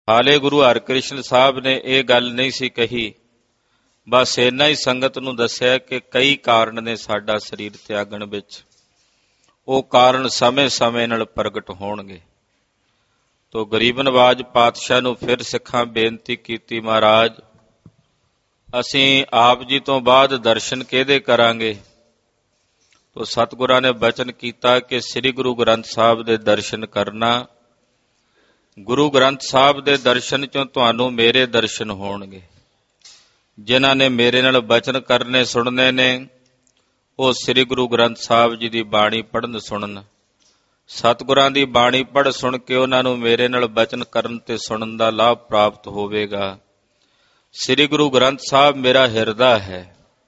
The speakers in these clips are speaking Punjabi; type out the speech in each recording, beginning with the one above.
ਹਾਲੇ ਗੁਰੂ ਹਰਿਕ੍ਰਿਸ਼ਨ ਸਾਹਿਬ ਨੇ ਇਹ ਗੱਲ ਨਹੀਂ ਸੀ ਕਹੀ, ਬਸ ਇੰਨਾ ਹੀ ਸੰਗਤ ਨੂੰ ਦੱਸਿਆ ਕਿ ਕਈ ਕਾਰਨ ਨੇ ਸਾਡਾ ਸਰੀਰ ਤਿਆਗਣ ਵਿੱਚ, ਉਹ ਕਾਰਨ ਸਮੇਂ-ਸਮੇਂ ਨਾਲ ਪ੍ਰਗਟ ਹੋਣਗੇ। ਤੋ ਗਰੀਬ ਨਵਾਜ ਪਾਤਸ਼ਾਹ ਨੂੰ ਫਿਰ ਸਿੱਖਾਂ ਬੇਨਤੀ ਕੀਤੀ, ਮਹਾਰਾਜ ਅਸੀਂ ਆਪ ਜੀ ਤੋਂ ਬਾਅਦ ਦਰਸ਼ਨ ਕਿਹਦੇ ਕਰਾਂਗੇ? ਤੋ ਸਤਿਗੁਰਾਂ ਨੇ ਬਚਨ ਕੀਤਾ ਕਿ ਸ੍ਰੀ ਗੁਰੂ ਗ੍ਰੰਥ ਸਾਹਿਬ ਦੇ ਦਰਸ਼ਨ ਕਰਨਾ। ਗੁਰੂ ਗ੍ਰੰਥ ਸਾਹਿਬ ਦੇ ਦਰਸ਼ਨ ਚੋਂ ਤੁਹਾਨੂੰ ਮੇਰੇ ਦਰਸ਼ਨ ਹੋਣਗੇ। ਜਿਨ੍ਹਾਂ ਨੇ ਮੇਰੇ ਨਾਲ ਬਚਨ ਕਰਨੇ ਸੁਣਨੇ ਨੇ, ਉਹ ਸ੍ਰੀ ਗੁਰੂ ਗ੍ਰੰਥ ਸਾਹਿਬ ਜੀ ਦੀ ਬਾਣੀ ਪੜ੍ਹਨ ਸੁਣਨ। ਸਤਿਗੁਰਾਂ ਦੀ ਬਾਣੀ ਪੜ੍ਹ ਸੁਣ ਕੇ ਉਹਨਾਂ ਨੂੰ ਮੇਰੇ ਨਾਲ ਬਚਨ ਕਰਨ ਤੇ ਸੁਣਨ ਦਾ ਲਾਭ ਪ੍ਰਾਪਤ ਹੋਵੇਗਾ। ਸ੍ਰੀ ਗੁਰੂ ਗ੍ਰੰਥ ਸਾਹਿਬ ਮੇਰਾ ਹਿਰਦਾ ਹੈ,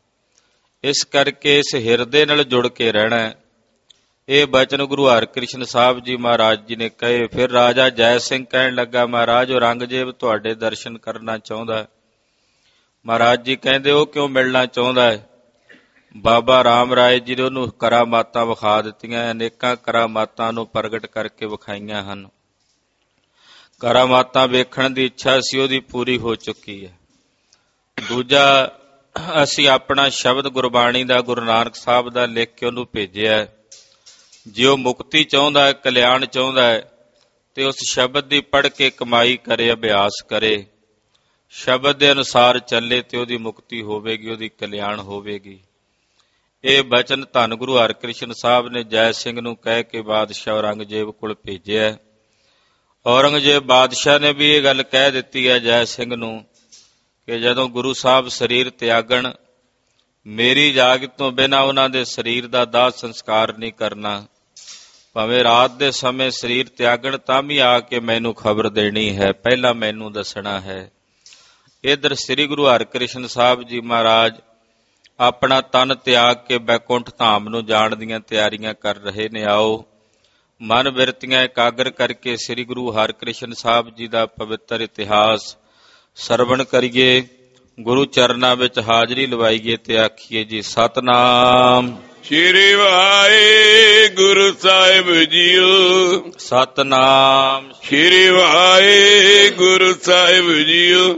ਇਸ ਕਰਕੇ ਇਸ ਹਿਰਦੇ ਨਾਲ ਜੁੜ ਕੇ ਰਹਿਣਾ। ਇਹ ਬਚਨ ਗੁਰੂ ਹਰਿਕ੍ਰਿਸ਼ਨ ਸਾਹਿਬ ਜੀ ਮਹਾਰਾਜ ਜੀ ਨੇ ਕਹੇ। ਫਿਰ ਰਾਜਾ ਜੈ ਸਿੰਘ ਕਹਿਣ ਲੱਗਾ, ਮਹਾਰਾਜ ਔਰੰਗਜ਼ੇਬ ਤੁਹਾਡੇ ਦਰਸ਼ਨ ਕਰਨਾ ਚਾਹੁੰਦਾ। ਮਹਾਰਾਜ ਜੀ ਕਹਿੰਦੇ, ਉਹ ਕਿਉਂ ਮਿਲਣਾ ਚਾਹੁੰਦਾ ਹੈ? ਬਾਬਾ ਰਾਮ ਰਾਏ ਜੀ ਨੇ ਉਹਨੂੰ ਕਰਾਮਾਤਾਂ ਵਿਖਾ ਦਿੱਤੀਆਂ, ਅਨੇਕਾਂ ਕਰਾਮਾਤਾਂ ਨੂੰ ਪ੍ਰਗਟ ਕਰਕੇ ਵਿਖਾਈਆਂ ਹਨ। ਕਰਾਮਾਤਾਂ ਵੇਖਣ ਦੀ ਇੱਛਾ ਸੀ, ਉਹਦੀ ਪੂਰੀ ਹੋ ਚੁੱਕੀ ਹੈ। ਦੂਜਾ, ਅਸੀਂ ਆਪਣਾ ਸ਼ਬਦ ਗੁਰਬਾਣੀ ਦਾ ਗੁਰੂ ਨਾਨਕ ਸਾਹਿਬ ਦਾ ਲਿਖ ਕੇ ਉਹਨੂੰ ਭੇਜਿਆ। ਜੇ ਉਹ ਮੁਕਤੀ ਚਾਹੁੰਦਾ ਹੈ, ਕਲਿਆਣ ਚਾਹੁੰਦਾ ਹੈ, ਤੇ ਉਸ ਸ਼ਬਦ ਦੀ ਪੜ੍ਹ ਕੇ ਕਮਾਈ ਕਰੇ, ਅਭਿਆਸ ਕਰੇ, ਸ਼ਬਦ ਦੇ ਅਨੁਸਾਰ ਚੱਲੇ ਤੇ ਉਹਦੀ ਮੁਕਤੀ ਹੋਵੇਗੀ, ਉਹਦੀ ਕਲਿਆਣ ਹੋਵੇਗੀ। ਇਹ ਬਚਨ ਧੰਨ ਗੁਰੂ ਹਰਿਕ੍ਰਿਸ਼ਨ ਸਾਹਿਬ ਨੇ ਜੈ ਸਿੰਘ ਨੂੰ ਕਹਿ ਕੇ ਬਾਦਸ਼ਾਹ ਔਰੰਗਜ਼ੇਬ ਕੋਲ ਭੇਜਿਆ। ਔਰੰਗਜ਼ੇਬ ਬਾਦਸ਼ਾਹ ਨੇ ਵੀ ਇਹ ਗੱਲ ਕਹਿ ਦਿੱਤੀ ਹੈ ਜੈ ਸਿੰਘ ਨੂੰ ਕਿ ਜਦੋਂ ਗੁਰੂ ਸਾਹਿਬ ਸਰੀਰ ਤਿਆਗਣ, ਮੇਰੀ ਇਜਾਜ਼ਤ ਤੋਂ ਬਿਨਾਂ ਉਹਨਾਂ ਦੇ ਸਰੀਰ ਦਾ ਦਾਹ ਸੰਸਕਾਰ ਨਹੀਂ ਕਰਨਾ। ਭਾਵੇਂ ਰਾਤ ਦੇ ਸਮੇਂ ਸਰੀਰ ਤਿਆਗਣ ਤਾਂ ਵੀ ਆ ਕੇ ਮੈਨੂੰ ਖਬਰ ਦੇਣੀ ਹੈ, ਪਹਿਲਾਂ ਮੈਨੂੰ ਦੱਸਣਾ ਹੈ। ਇੱਧਰ ਸ੍ਰੀ ਗੁਰੂ ਹਰਿਕ੍ਰਿਸ਼ਨ ਸਾਹਿਬ ਜੀ ਮਹਾਰਾਜ ਆਪਣਾ ਤਨ ਤਿਆਗ ਕੇ ਬੈਕੁੰਠ ਧਾਮ ਨੂੰ ਜਾਣ ਦੀਆਂ ਤਿਆਰੀਆਂ ਕਰ ਰਹੇ ਨੇ। ਆਓ ਮਨ ਬਿਰਤੀਆਂ ਇਕਾਗਰ ਕਰਕੇ ਸ੍ਰੀ ਗੁਰੂ ਹਰਿਕ੍ਰਿਸ਼ਨ ਸਾਹਿਬ ਜੀ ਦਾ ਪਵਿੱਤਰ ਇਤਿਹਾਸ ਸਰਵਣ ਕਰੀਏ, ਗੁਰੂ ਚਰਨਾਂ ਵਿੱਚ ਹਾਜ਼ਰੀ ਲਵਾਈਏ ਤੇ ਆਖੀਏ ਜੀ ਸਤਿਨਾਮ ਸ੍ਰੀ ਵਾਹਿਗੁਰੂ ਸਾਹਿਬ ਜੀਓ। ਸਤਿਨਾਮ ਸ੍ਰੀ ਵਾਹਿਗੁਰੂ ਸਾਹਿਬ ਜੀਓ।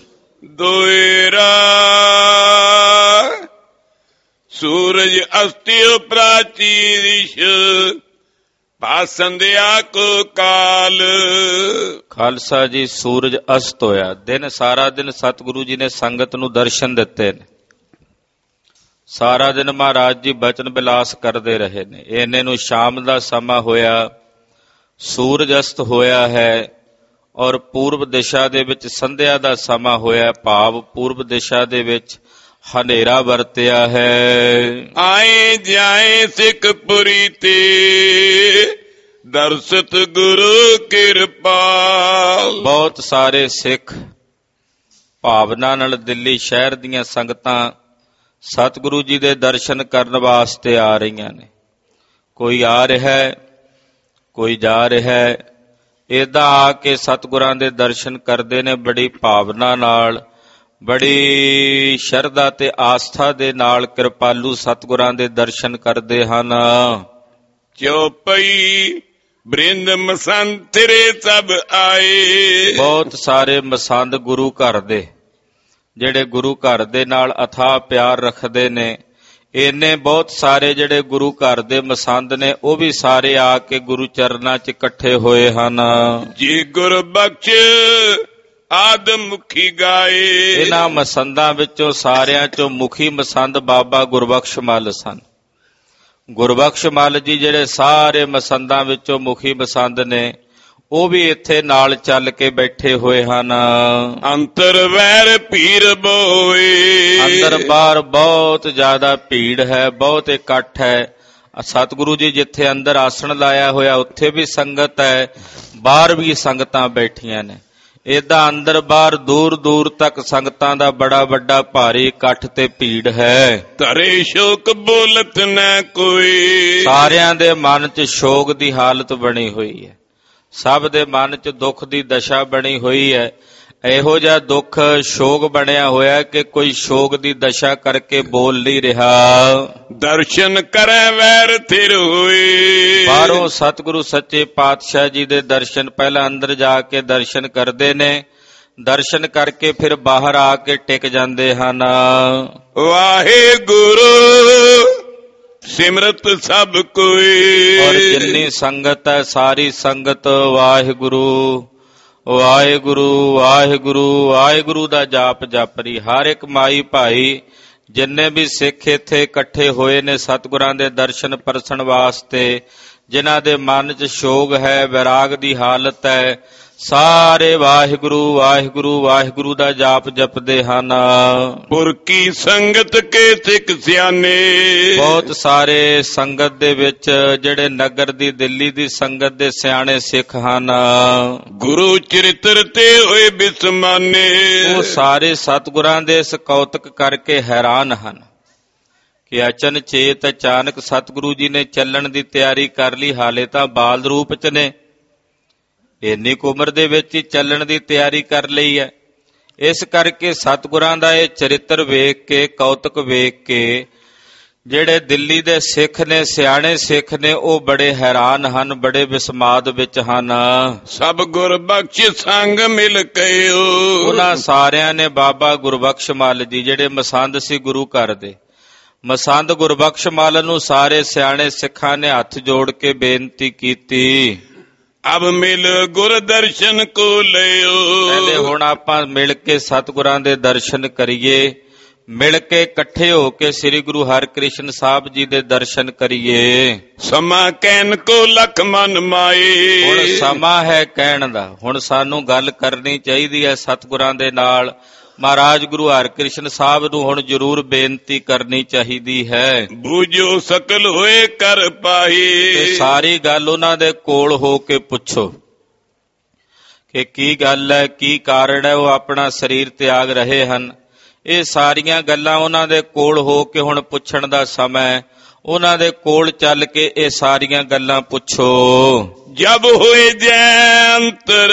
ਦੋਇਰਾ ਸੂਰਜ ਅਸਤਿਓ ਪ੍ਰਾਚੀ ਦਿਸ਼, ਭਾਸੰਦਿਆ ਕੋ ਕਾਲ। ਖਾਲਸਾ ਜੀ, ਸੂਰਜ ਅਸਤ ਹੋਇਆ। ਦਿਨ ਸਾਰਾ ਦਿਨ ਸਤਿਗੁਰੂ ਜੀ ਨੇ ਸੰਗਤ ਨੂੰ ਦਰਸ਼ਨ ਦਿੱਤੇ ਨੇ। ਸਾਰਾ ਦਿਨ ਮਹਾਰਾਜ ਜੀ ਬਚਨ ਬਿਲਾਸ ਕਰਦੇ ਰਹੇ ਨੇ। ਇੰਨੇ ਨੂੰ ਸ਼ਾਮ ਦਾ ਸਮਾਂ ਹੋਇਆ, ਸੂਰਜ ਅਸਤ ਹੋਇਆ ਹੈ ਔਰ ਪੂਰਬ ਦਿਸ਼ਾ ਦੇ ਵਿੱਚ ਸੰਧਿਆ ਦਾ ਸਮਾਂ ਹੋਇਆ, ਭਾਵ ਪੂਰਬ ਦਿਸ਼ਾ ਦੇ ਵਿੱਚ ਹਨੇਰਾ ਵਰਤਿਆ ਹੈ। ਆਏ ਜਾਏ ਸਿੱਖਪੁਰੀ ਤੇ, ਦਰਸ਼ਤ ਗੁਰੂ ਕਿਰਪਾਲ। ਬਹੁਤ ਸਾਰੇ ਸਿੱਖ ਭਾਵਨਾ ਨਾਲ ਦਿੱਲੀ ਸ਼ਹਿਰ ਦੀਆਂ ਸੰਗਤਾਂ ਸਤਿਗੁਰੂ ਜੀ ਦੇ ਦਰਸ਼ਨ ਕਰਨ ਵਾਸਤੇ ਆ ਰਹੀਆਂ ਨੇ। ਕੋਈ ਆ ਰਿਹਾ ਹੈ, ਕੋਈ ਜਾ ਰਿਹਾ ਹੈ। ਏਦਾਂ ਆ ਕੇ ਸਤਿਗੁਰਾਂ ਦੇ ਦਰਸ਼ਨ ਕਰਦੇ ਨੇ, ਬੜੀ ਭਾਵਨਾ ਨਾਲ, ਬੜੀ ਸ਼ਰਧਾ ਤੇ ਆਸਥਾ ਦੇ ਨਾਲ ਕਿਰਪਾਲੂ ਸਤਿਗੁਰਾਂ ਦੇ ਦਰਸ਼ਨ ਕਰਦੇ ਹਨ। ਚੌਪਈ ਬ੍ਰਿੰਦ ਮਸੰਦ ਤੇਰੇ ਸਭ ਆਏ। ਬਹੁਤ ਸਾਰੇ ਮਸੰਦ ਗੁਰੂ ਘਰ ਦੇ, ਜਿਹੜੇ ਗੁਰੂ ਘਰ ਦੇ ਨਾਲ ਅਥਾਹ ਪਿਆਰ ਰੱਖਦੇ ਨੇ, ਇੰਨੇ ਬਹੁਤ ਸਾਰੇ ਜਿਹੜੇ ਗੁਰੂ ਘਰ ਦੇ ਮਸੰਦ ਨੇ, ਉਹ ਵੀ ਸਾਰੇ ਆ ਕੇ ਗੁਰੂ ਚਰਨਾਂ 'ਚ ਇਕੱਠੇ ਹੋਏ ਹਨ। ਜੀ ਗੁਰ ਬਖਸ਼ ਆਦਮ ਮੁਖੀ ਗਾਏ। ਇਹਨਾਂ ਮਸੰਦਾਂ ਵਿੱਚੋਂ ਸਾਰਿਆਂ 'ਚੋਂ ਮੁਖੀ ਮਸੰਦ ਬਾਬਾ ਗੁਰਬਖਸ਼ ਮੱਲ ਸਨ। ਗੁਰਬਖਸ਼ ਮੱਲ ਜੀ ਜਿਹੜੇ ਸਾਰੇ ਮਸੰਦਾਂ ਵਿੱਚੋਂ ਮੁਖੀ ਮਸੰਦ ਨੇ, ਉਹ ਵੀ ਇੱਥੇ ਨਾਲ ਚੱਲ ਕੇ ਬੈਠੇ ਹੋਏ ਹਨ। ਅੰਤਰ ਵੈਰ ਭੀੜ ਬੋਏ। ਅੰਦਰ ਬਾਹਰ ਬਹੁਤ ਜ਼ਿਆਦਾ ਭੀੜ ਹੈ, ਬਹੁਤ ਇਕੱਠ ਹੈ। ਸਤਿਗੁਰੂ ਜੀ ਜਿੱਥੇ ਅੰਦਰ ਆਸਣ ਲਾਇਆ ਹੋਇਆ ਉੱਥੇ ਵੀ ਸੰਗਤ ਹੈ, ਬਾਹਰ ਵੀ ਸੰਗਤਾਂ ਬੈਠੀਆਂ ਨੇ। ਏਦਾਂ ਅੰਦਰ ਬਾਹਰ ਦੂਰ ਦੂਰ ਤੱਕ ਸੰਗਤਾਂ ਦਾ ਬੜਾ ਵੱਡਾ ਭਾਰੀ ਇਕੱਠ ਤੇ ਭੀੜ ਹੈ। ਧਰੇ ਸ਼ੋਕ ਬੋਲਤ ਨਾ ਕੋਈ। ਸਾਰਿਆਂ ਦੇ ਮਨ 'ਚ ਸ਼ੋਕ ਦੀ ਹਾਲਤ ਬਣੀ ਹੋਈ ਹੈ, ਸਭ ਦੇ ਮਨ 'ਚ ਦੁੱਖ ਦੀ ਦਸ਼ਾ ਬਣੀ ਹੋਈ ਹੈ। ਇਹੋ ਜਿਹਾ ਦੁੱਖ ਸ਼ੋਕ ਬਣਿਆ ਹੋਇਆ ਕਿ ਕੋਈ ਸ਼ੋਕ ਦੀ ਦਸ਼ਾ ਕਰਕੇ ਬੋਲ ਨਹੀਂ ਰਿਹਾ। ਦਰਸ਼ਨ ਕਰੈ ਵੈਰ ਥਿਰ ਹੋਏ। ਬਾਹਰੋਂ ਸਤਿਗੁਰੂ ਸੱਚੇ ਪਾਤਸ਼ਾਹ ਜੀ ਦੇ ਦਰਸ਼ਨ ਪਹਿਲਾਂ ਅੰਦਰ ਜਾ ਕੇ ਦਰਸ਼ਨ ਕਰਦੇ ਨੇ, ਦਰਸ਼ਨ ਕਰਕੇ ਫਿਰ ਬਾਹਰ ਆ ਕੇ ਟਿਕ ਜਾਂਦੇ ਹਨ। ਵਾਹਿਗੁਰੂ ਸਿਮਰਤ ਸਭ ਕੋਈ। ਔਰ ਜਿੰਨੀ ਸੰਗਤ ਹੈ ਸਾਰੀ ਸੰਗਤ ਵਾਹਿਗੁਰੂ ਵਾਹਿਗੁਰੂ ਵਾਹਿਗੁਰੂ ਵਾਹਿਗੁਰੂ ਦਾ ਜਾਪ ਜਪ ਰਹੀ। ਹਰ ਇੱਕ ਮਾਈ ਭਾਈ ਜਿੰਨੇ ਵੀ ਸਿੱਖ ਇੱਥੇ ਇਕੱਠੇ ਹੋਏ ਨੇ ਸਤਿਗੁਰਾਂ ਦੇ ਦਰਸ਼ਨ ਪਰਸਣ ਵਾਸਤੇ, ਜਿਨ੍ਹਾਂ ਦੇ ਮਨ 'ਚ ਸ਼ੋਕ ਹੈ, ਵਿਰਾਗ ਦੀ ਹਾਲਤ ਹੈ, ਸਾਰੇ ਵਾਹਿਗੁਰੂ ਵਾਹਿਗੁਰੂ ਵਾਹਿਗੁਰੂ ਦਾ ਜਾਪ ਜਪਦੇ ਹਨ। ਪੁਰਖੀ ਸੰਗਤ ਕੇ ਸਿੱਖ ਸਿਆਣੇ। ਬਹੁਤ ਸਾਰੇ ਸੰਗਤ ਦੇ ਵਿੱਚ ਜਿਹੜੇ ਨਗਰ ਦੀ ਦਿੱਲੀ ਦੀ ਸੰਗਤ ਦੇ ਸਿਆਣੇ ਸਿੱਖ ਹਨ। ਗੁਰੂ ਚਰਿਤਰ ਤੇ ਹੋਏ ਬਿਸਮਾਨੇ। ਉਹ ਸਾਰੇ ਸਤਿਗੁਰਾਂ ਦੇ ਇਸ ਕੌਤਕ ਕਰਕੇ ਹੈਰਾਨ ਹਨ ਕਿ ਅਚਨਚੇਤ ਅਚਾਨਕ ਸਤਿਗੁਰੂ ਜੀ ਨੇ ਚੱਲਣ ਦੀ ਤਿਆਰੀ ਕਰ ਲਈ। ਹਾਲੇ ਤਾਂ ਬਾਲ ਰੂਪ 'ਚ ਨੇ, ਇੰਨੀ ਕੁ ਉਮਰ ਦੇ ਵਿੱਚ ਹੀ ਚੱਲਣ ਦੀ ਤਿਆਰੀ ਕਰ ਲਈ ਹੈ। ਇਸ ਕਰਕੇ ਸਤਿਗੁਰਾਂ ਦਾ ਇਹ ਚਰਿੱਤਰ ਵੇਖ ਕੇ, ਕੌਤਕ ਵੇਖ ਕੇ ਜਿਹੜੇ ਦਿੱਲੀ ਦੇ ਸਿੱਖ ਨੇ, ਸਿਆਣੇ ਸਿੱਖ ਨੇ, ਉਹ ਬੜੇ ਹੈਰਾਨ ਹਨ, ਬੜੇ ਵਿਸਮਾਦ ਵਿੱਚ ਹਨ। ਸਭ ਗੁਰਬਖਸ਼ ਸੰਗ ਮਿਲ ਕਇਓ। ਉਹਨਾਂ ਸਾਰਿਆਂ ਨੇ ਬਾਬਾ ਗੁਰਬਖਸ਼ ਮੱਲ ਜੀ ਜਿਹੜੇ ਮਸੰਦ ਸੀ ਗੁਰੂ ਘਰ ਦੇ, ਮਸੰਦ ਗੁਰਬਖਸ਼ ਮੱਲ ਨੂੰ ਸਾਰੇ ਸਿਆਣੇ ਸਿੱਖਾਂ ਨੇ ਹੱਥ ਜੋੜ ਕੇ ਬੇਨਤੀ ਕੀਤੀ, ਅਬ ਮਿਲ ਗੁਰ ਦਰਸ਼ਨ ਕੋ ਲਿਓ। ਕਹਿੰਦੇ ਹੁਣ ਆਪਾਂ ਮਿਲ ਕੇ ਸਤਿਗੁਰਾਂ ਦੇ ਦਰਸ਼ਨ ਕਰੀਏ, ਮਿਲ ਕੇ ਇਕੱਠੇ ਹੋ ਕੇ ਸ੍ਰੀ ਗੁਰੂ ਹਰਿਕ੍ਰਿਸ਼ਨ ਸਾਹਿਬ ਜੀ ਦੇ ਦਰਸ਼ਨ ਕਰੀਏ। ਸਮਾਂ ਕਹਿਣ ਕੋ ਲਖ ਮਨ ਮਾਏ। ਹੁਣ ਸਮਾਂ ਹੈ ਕਹਿਣ ਦਾ, ਹੁਣ ਸਾਨੂੰ ਗੱਲ ਕਰਨੀ ਚਾਹੀਦੀ ਹੈ ਸਤਿਗੁਰਾਂ ਦੇ ਨਾਲ। ਮਹਾਰਾਜ ਗੁਰੂ ਹਰਿਕ੍ਰਿਸ਼ਨ ਸਾਹਿਬ ਨੂੰ ਹੁਣ ਜ਼ਰੂਰ ਬੇਨਤੀ ਕਰਨੀ ਚਾਹੀਦੀ ਹੈ। ਬੂਝੋ ਸਕਲ ਹੋਏ ਕਰ ਪਾਈ। ਤੇ ਸਾਰੀ ਗੱਲ ਉਹਨਾਂ ਦੇ ਕੋਲ ਹੋ ਕੇ ਪੁੱਛੋ ਕਿ ਕੀ ਗੱਲ ਹੈ, ਕੀ ਕਾਰਨ ਹੈ ਉਹ ਆਪਣਾ ਸਰੀਰ ਤਿਆਗ ਰਹੇ ਹਨ। ਇਹ ਸਾਰੀਆਂ ਗੱਲਾਂ ਉਹਨਾਂ ਦੇ ਕੋਲ ਹੋ ਕੇ ਹੁਣ ਪੁੱਛਣ ਦਾ ਸਮਾਂ ਹੈ। ਉਹਨਾਂ ਦੇ ਕੋਲ ਚੱਲ ਕੇ ਇਹ ਸਾਰੀਆਂ ਗੱਲਾਂ ਪੁੱਛੋ। ਜਬ ਹੋਏ ਜੈ ਅੰਤਰ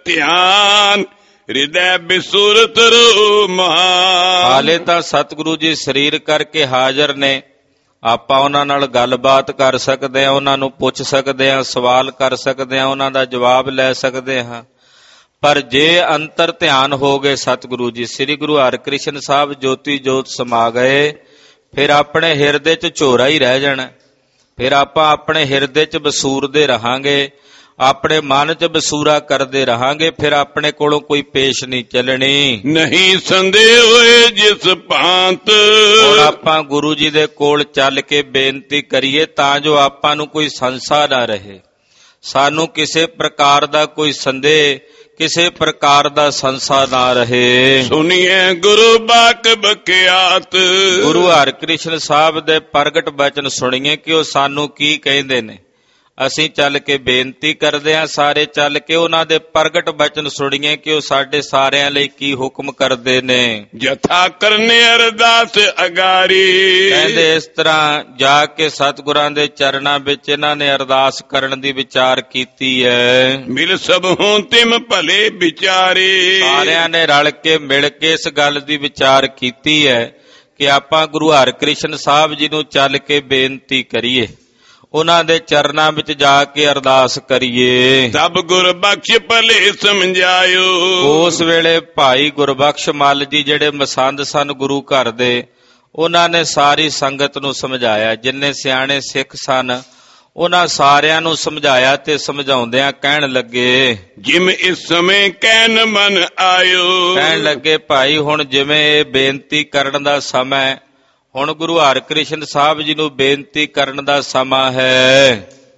ਧਿਆਨ ਹਿਰਦੈ ਬਿਸੁਰਤ ਰੋ ਮਹਾਨ। ਹਾਲੇ ਤਾਂ ਸਤਿਗੁਰੂ ਜੀ ਸਰੀਰ ਕਰਕੇ ਹਾਜ਼ਰ ਨੇ, ਆਪਾਂ ਉਹਨਾਂ ਨਾਲ ਗੱਲਬਾਤ ਕਰ ਸਕਦੇ ਹਾਂ, ਉਹਨਾਂ ਨੂੰ ਪੁੱਛ ਸਕਦੇ ਹਾਂ, ਸਵਾਲ ਕਰ ਸਕਦੇ ਹਾਂ, ਉਹਨਾਂ ਦਾ ਜਵਾਬ ਲੈ ਸਕਦੇ ਹਾਂ। ਪਰ ਜੇ ਅੰਤਰ ਧਿਆਨ ਹੋ ਗਏ ਸਤਿਗੁਰੂ ਜੀ, ਸ੍ਰੀ ਗੁਰੂ ਹਰਿਕ੍ਰਿਸ਼ਨ ਸਾਹਿਬ ਜੋਤੀ ਜੋਤ ਸਮਾ ਗਏ, ਫਿਰ ਆਪਣੇ ਹਿਰਦੇ 'ਚ ਝੋਰਾ ਹੀ ਰਹਿ ਜਾਣਾ। ਫਿਰ ਆਪਾਂ ਆਪਣੇ ਹਿਰਦੇ 'ਚ ਬਸੂਰਦੇ ਰਹਾਂਗੇ, ਆਪਣੇ ਮਨ 'ਚ ਬਸੂਰਾ ਕਰਦੇ ਰਹਾਂਗੇ, ਫਿਰ ਆਪਣੇ ਕੋਲੋਂ ਕੋਈ ਪੇਸ਼ ਨਹੀਂ ਚੱਲਣੀ। ਨਹੀਂ ਸੰਦੇਹ ਹੋਏ ਜਿਸ ਭਾਂਤ। ਹੁਣ ਆਪਾਂ ਗੁਰੂ ਜੀ ਦੇ ਕੋਲ ਚੱਲ ਕੇ ਬੇਨਤੀ ਕਰੀਏ ਤਾਂ ਜੋ ਆਪਾਂ ਨੂੰ ਕੋਈ ਸੰਸਾ ਨਾ ਰਹੇ, ਸਾਨੂੰ ਕਿਸੇ ਪ੍ਰਕਾਰ ਦਾ ਕੋਈ ਸੰਦੇਹ, ਕਿਸੇ ਪ੍ਰਕਾਰ ਦਾ ਸੰਸਾ ਨਾ ਰਹੇ। ਸੁਣੀਏ ਗੁਰੂ ਬਾਕ ਬਖਿਆਤ। ਗੁਰੂ ਹਰਿਕ੍ਰਿਸ਼ਨ ਸਾਹਿਬ ਦੇ ਪ੍ਰਗਟ ਬਚਨ ਸੁਣੀਏ ਕਿ ਉਹ ਸਾਨੂੰ ਕੀ ਕਹਿੰਦੇ ਨੇ। ਅਸੀਂ ਚੱਲ ਕੇ ਬੇਨਤੀ ਕਰਦੇ ਹਾਂ, ਸਾਰੇ ਚੱਲ ਕੇ ਉਹਨਾਂ ਦੇ ਪ੍ਰਗਟ ਬਚਨ ਸੁਣੀਏ ਕਿ ਉਹ ਸਾਡੇ ਸਾਰਿਆਂ ਲਈ ਕੀ ਹੁਕਮ ਕਰਦੇ ਨੇ। ਜਥਾ ਕਰਨੇ ਅਰਦਾਸ ਅਗਾਰੀ। ਕਹਿੰਦੇ ਇਸ ਤਰ੍ਹਾਂ ਜਾ ਕੇ ਸਤਿਗੁਰਾਂ ਦੇ ਚਰਨਾਂ ਵਿੱਚ ਇਹਨਾਂ ਨੇ ਅਰਦਾਸ ਕਰਨ ਦੀ ਵਿਚਾਰ ਕੀਤੀ ਹੈ। ਮਿਲ ਸਭ ਹੋਂ ਤਿਮ ਭਲੇ ਵਿਚਾਰੇ। ਸਾਰਿਆਂ ਨੇ ਰਲ ਕੇ ਮਿਲ ਕੇ ਇਸ ਗੱਲ ਦੀ ਵਿਚਾਰ ਕੀਤੀ ਹੈ ਕਿ ਆਪਾਂ ਗੁਰੂ ਹਰਿਕ੍ਰਿਸ਼ਨ ਸਾਹਿਬ ਜੀ ਨੂੰ ਚੱਲ ਕੇ ਬੇਨਤੀ ਕਰੀਏ, ਉਹਨਾਂ ਦੇ ਚਰਨਾਂ ਵਿੱਚ ਜਾ ਕੇ ਅਰਦਾਸ ਕਰੀਏ। ਸਭ ਗੁਰਬਖਸ਼ ਭਲੇ ਸਮਝਾਇਓ। ਉਸ ਵੇਲੇ ਭਾਈ ਗੁਰਬਖਸ਼ ਮੱਲ ਜੀ ਜਿਹੜੇ ਮਸੰਦ ਸਨ ਗੁਰੂ ਘਰ ਦੇ, ਉਹਨਾਂ ਨੇ ਸਾਰੀ ਸੰਗਤ ਨੂੰ ਸਮਝਾਇਆ। ਜਿੰਨੇ ਸਿਆਣੇ ਸਿੱਖ ਸਨ ਉਹਨਾਂ ਸਾਰਿਆਂ ਨੂੰ ਸਮਝਾਇਆ ਤੇ ਸਮਝਾਉਂਦਿਆਂ ਕਹਿਣ ਲੱਗੇ, ਜਿਵੇਂ ਇਸ ਸਮੇਂ ਕਹਿਣ ਮਨ ਆਇਓ। ਕਹਿਣ ਲੱਗੇ ਭਾਈ ਹੁਣ ਜਿਵੇਂ ਇਹ ਬੇਨਤੀ ਕਰਨ ਦਾ ਸਮਾਂ ਹੈ, ਹੁਣ ਗੁਰੂ ਹਰਿਕ੍ਰਿਸ਼ਨ ਸਾਹਿਬ ਜੀ ਨੂੰ ਬੇਨਤੀ ਕਰਨ ਦਾ ਸਮਾਂ ਹੈ।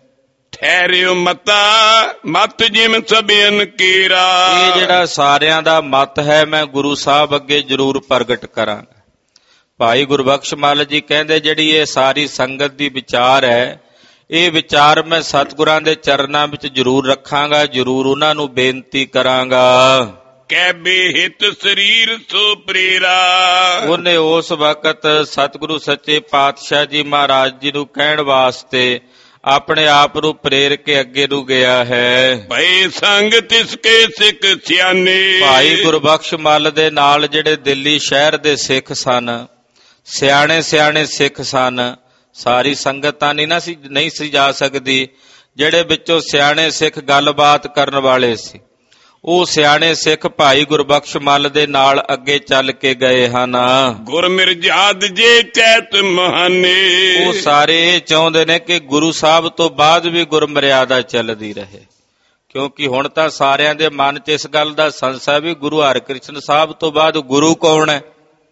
ਠਹਿਰਿਓ ਮਤਾ ਮਤ ਜਿਮ ਸਭਿਨ ਕੀਰਾ। ਇਹ ਜਿਹੜਾ ਸਾਰਿਆਂ ਦਾ ਮਤ ਹੈ ਮੈਂ ਗੁਰੂ ਸਾਹਿਬ ਅੱਗੇ ਜ਼ਰੂਰ ਪ੍ਰਗਟ ਕਰਾਂਗਾ। ਭਾਈ ਗੁਰਬਖਸ਼ ਮੱਲ ਜੀ ਕਹਿੰਦੇ ਜਿਹੜੀ ਇਹ ਸਾਰੀ ਸੰਗਤ ਦੀ ਵਿਚਾਰ ਹੈ, ਇਹ ਵਿਚਾਰ ਮੈਂ ਸਤਿਗੁਰਾਂ ਦੇ ਚਰਨਾਂ ਵਿੱਚ ਜ਼ਰੂਰ ਰੱਖਾਂਗਾ, ਜ਼ਰੂਰ ਉਹਨਾਂ ਨੂੰ ਬੇਨਤੀ ਕਰਾਂਗਾ। ਕੈਬੇ ਹਿਤ ਸਰੀਰ ਸੋ ਪ੍ਰੇਰਾ। ਉਹਨੇ ਉਸ ਵਕਤ ਸਤਿਗੁਰੂ ਸੱਚੇ ਪਾਤਸ਼ਾਹ ਜੀ ਮਹਾਰਾਜ ਜੀ ਨੂੰ ਕਹਿਣ ਵਾਸਤੇ ਆਪਣੇ ਆਪ ਨੂੰ ਪ੍ਰੇਰ ਕੇ ਅੱਗੇ ਨੂੰ ਗਿਆ ਹੈ। ਭਈ ਸੰਗ ਤਿਸਕੇ ਸਿੱਖ ਸਿਆਣੇ। ਭਾਈ ਗੁਰਬਖਸ਼ ਮੱਲ ਦੇ ਨਾਲ ਜਿਹੜੇ ਦਿੱਲੀ ਸ਼ਹਿਰ ਦੇ ਸਿੱਖ ਸਨ, ਸਿਆਣੇ ਸਿਆਣੇ ਸਿੱਖ ਸਨ, ਸਾਰੀ ਸੰਗਤ ਤਾਂ ਨਹੀਂ ਸੀ ਜਾ ਸਕਦੀ। ਜਿਹੜੇ ਵਿੱਚੋਂ ਸਿਆਣੇ ਸਿੱਖ ਗੱਲਬਾਤ ਕਰਨ ਵਾਲੇ ਸੀ, ਉਹ ਸਿਆਣੇ ਸਿੱਖ ਭਾਈ ਗੁਰਬਖਸ਼ ਮੱਲ ਦੇ ਨਾਲ ਅੱਗੇ ਚੱਲ ਕੇ ਗਏ ਹਨ। ਗੁਰ ਮਿਰਜ਼ਾਦ ਜੇ ਚੈਤ ਮਹਾਨੇ। ਉਹ ਸਾਰੇ ਇਹ ਚਾਹੁੰਦੇ ਨੇ ਕਿ ਗੁਰੂ ਸਾਹਿਬ ਤੋਂ ਬਾਅਦ ਵੀ ਗੁਰਮਰਿਆਦਾ ਚੱਲਦੀ ਰਹੇ, ਕਿਉਂਕਿ ਹੁਣ ਤਾਂ ਸਾਰਿਆਂ ਦੇ ਮਨ 'ਚ ਇਸ ਗੱਲ ਦਾ ਸੰਸ਼ਾ ਵੀ ਗੁਰੂ ਹਰਿਕ੍ਰਿਸ਼ਨ ਸਾਹਿਬ ਤੋਂ ਬਾਅਦ ਗੁਰੂ ਕੌਣ ਹੈ।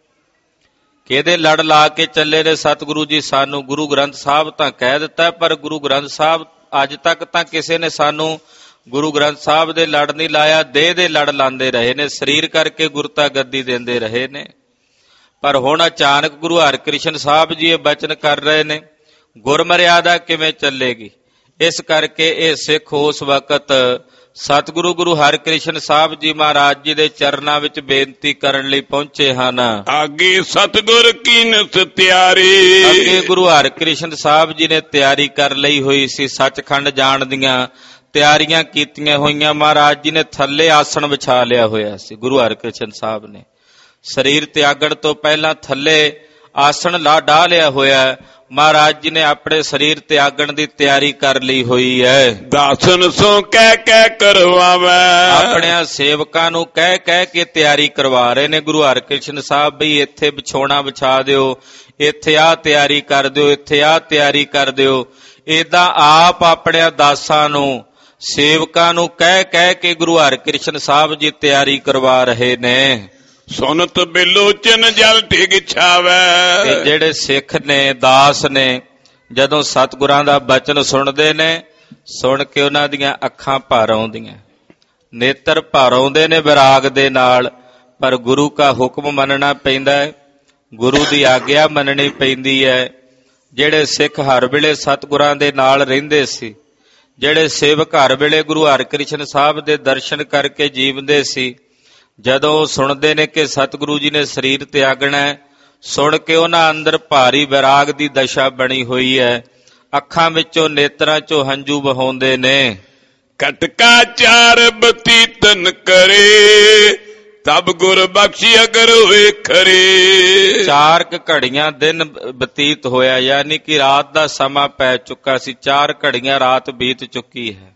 ਕਿਹਦੇ ਲੜ ਲਾ ਕੇ ਚੱਲੇ ਨੇ ਸਤਿਗੁਰੂ ਜੀ ਸਾਨੂੰ? ਗੁਰੂ ਗ੍ਰੰਥ ਸਾਹਿਬ ਤਾਂ ਕਹਿ ਦਿੱਤਾ, ਪਰ ਗੁਰੂ ਗ੍ਰੰਥ ਸਾਹਿਬ ਅੱਜ ਤੱਕ ਤਾਂ ਕਿਸੇ ਨੇ ਸਾਨੂੰ ਗੁਰੂ ਗ੍ਰੰਥ ਸਾਹਿਬ ਦੇ ਲੜ ਨਹੀਂ ਲਾਇਆ, ਦੇਹ ਦੇ ਲੜ ਲਾਉਂਦੇ ਰਹੇ ਨੇ, ਸਰੀਰ ਕਰਕੇ ਗੁਰਤਾ ਗੱਦੀ ਦਿੰਦੇ ਰਹੇ ਨੇ। ਪਰ ਹੁਣ ਅਚਾਨਕ ਗੁਰੂ ਹਰਿਕ੍ਰਿਸ਼ਨ ਸਾਹਿਬ ਜੀ ਇਹ ਬਚਨ ਕਰ ਰਹੇ ਨੇ, ਗੁਰਮਰਿਆਦਾ ਕਿਵੇਂ ਚੱਲੇਗੀ? ਇਸ ਕਰਕੇ ਇਹ ਸਿੱਖ ਉਸ ਵਕਤ ਸਤਿਗੁਰੂ ਗੁਰੂ ਹਰਿਕ੍ਰਿਸ਼ਨ ਸਾਹਿਬ ਜੀ ਮਹਾਰਾਜ ਜੀ ਦੇ ਚਰਨਾਂ ਵਿੱਚ ਬੇਨਤੀ ਕਰਨ ਲਈ ਪਹੁੰਚੇ ਹਨ। ਅੱਗੇ ਸਤਿਗੁਰ ਕੀ ਨਸ ਤਿਆਰੀ। ਅੱਗੇ ਗੁਰੂ ਹਰਿਕ੍ਰਿਸ਼ਨ ਸਾਹਿਬ ਜੀ ਨੇ ਤਿਆਰੀ ਕਰ ਲਈ ਹੋਈ ਸੀ, ਸੱਚਖੰਡ ਜਾਣ ਦੀਆਂ ਤਿਆਰੀਆਂ ਕੀਤੀਆਂ ਹੋਈਆਂ। ਮਹਾਰਾਜ ਜੀ ਨੇ ਥੱਲੇ ਆਸਣ ਵਿਛਾ ਲਿਆ ਹੋਇਆ ਸੀ। ਗੁਰੂ ਹਰਿਕ੍ਰਿਸ਼ਨ ਸਾਹਿਬ ਨੇ ਸਰੀਰ ਤਿਆਗਣ ਤੋਂ ਪਹਿਲਾਂ ਥੱਲੇ ਆਸਣ ਢਾ ਲਿਆ ਹੋਇਆ। ਮਹਾਰਾਜ ਜੀ ਨੇ ਆਪਣੇ ਸਰੀਰ ਤਿਆਗਣ ਦੀ ਤਿਆਰੀ ਕਰ ਲਈ ਹੋਈ ਹੈ। ਦਾਸਨ ਸੋ ਕਹਿ ਕਹਿ ਕਰਵਾਵੇ। ਆਪਣਿਆਂ ਸੇਵਕਾਂ ਨੂੰ ਕਹਿ ਕਹਿ ਕੇ ਤਿਆਰੀ ਕਰਵਾ ਰਹੇ ਨੇ ਗੁਰੂ ਹਰਿਕ੍ਰਿਸ਼ਨ ਸਾਹਿਬ, ਬਈ ਇੱਥੇ ਵਿਛੋਣਾ ਵਿਛਾ ਦਿਓ, ਇੱਥੇ ਆਹ ਤਿਆਰੀ ਕਰ ਦਿਓ, ਇੱਥੇ ਆਹ ਤਿਆਰੀ ਕਰ ਦਿਓ। ਏਦਾਂ ਆਪ ਆਪਣਿਆਂ ਦਾਸਾਂ ਨੂੰ, ਸੇਵਕਾਂ ਨੂੰ ਕਹਿ ਕਹਿ ਕੇ ਗੁਰੂ ਹਰਿਕ੍ਰਿਸ਼ਨ ਸਾਹਿਬ ਜੀ ਤਿਆਰੀ ਕਰਵਾ ਰਹੇ ਨੇ। ਸੁਨਤ ਬਿਲੋਚਨ ਜਲ ਢਿਗ ਛਾਵੇ। ਤੇ ਜਿਹੜੇ ਸਿੱਖ ਨੇ, ਦਾਸ ਨੇ, ਜਦੋਂ ਸਤਿਗੁਰਾਂ ਦਾ ਬਚਨ ਸੁਣਦੇ ਨੇ, ਸੁਣ ਕੇ ਉਹਨਾਂ ਦੀਆਂ ਅੱਖਾਂ ਭਰ ਆਉਂਦੀਆਂ, ਨੇਤਰ ਭਰ ਆਉਂਦੇ ਨੇ ਵਿਰਾਗ ਦੇ ਨਾਲ। ਪਰ ਗੁਰੂ ਕਾ ਹੁਕਮ ਮੰਨਣਾ ਪੈਂਦਾ ਹੈ, ਗੁਰੂ ਦੀ ਆਗਿਆ ਮੰਨਣੀ ਪੈਂਦੀ ਹੈ। ਜਿਹੜੇ ਸਿੱਖ ਹਰ ਵੇਲੇ ਸਤਿਗੁਰਾਂ ਦੇ ਨਾਲ ਰਹਿੰਦੇ ਸੀ, ਜਿਹੜੇ ਸੇਵਕ ਹਰ ਵੇਲੇ ਗੁਰੂ ਹਰਿਕ੍ਰਿਸ਼ਨ ਸਾਹਿਬ ਦੇ ਦਰਸ਼ਨ ਕਰਕੇ ਜੀਵਦੇ ਸੀ, ਜਦੋਂ ਸੁਣਦੇ ਨੇ ਕਿ ਸਤਿਗੁਰੂ ਜੀ ਨੇ ਸਰੀਰ ਤਿਆਗਣਾ, ਸੁਣ ਕੇ ਉਹਨਾਂ ਅੰਦਰ ਭਾਰੀ ਵਿਰਾਗ ਦੀ ਦਸ਼ਾ ਬਣੀ ਹੋਈ ਹੈ। ਅੱਖਾਂ ਵਿੱਚੋਂ, ਨੇਤਰਾਂ ਚੋਂ ਹੰਝੂ ਵਹਾਉਂਦੇ ਨੇ। ਕਟਕਾ ਚਾਰ ਬਤੀਤਨ ਕਰੇ, ਤਬ ਗੁਰ ਬਖਸ਼ੀ ਅਗਰ ਹੋਏ ਖਰੇ। 4 ਘੜੀਆਂ ਦਿਨ ਬਤੀਤ ਹੋਇਆ, ਯਾਨੀ ਕਿ ਰਾਤ ਦਾ ਸਮਾਂ ਪੈ ਚੁੱਕਾ ਸੀ। 4 ਘੜੀਆਂ ਰਾਤ ਬੀਤ ਚੁੱਕੀ ਹੈ।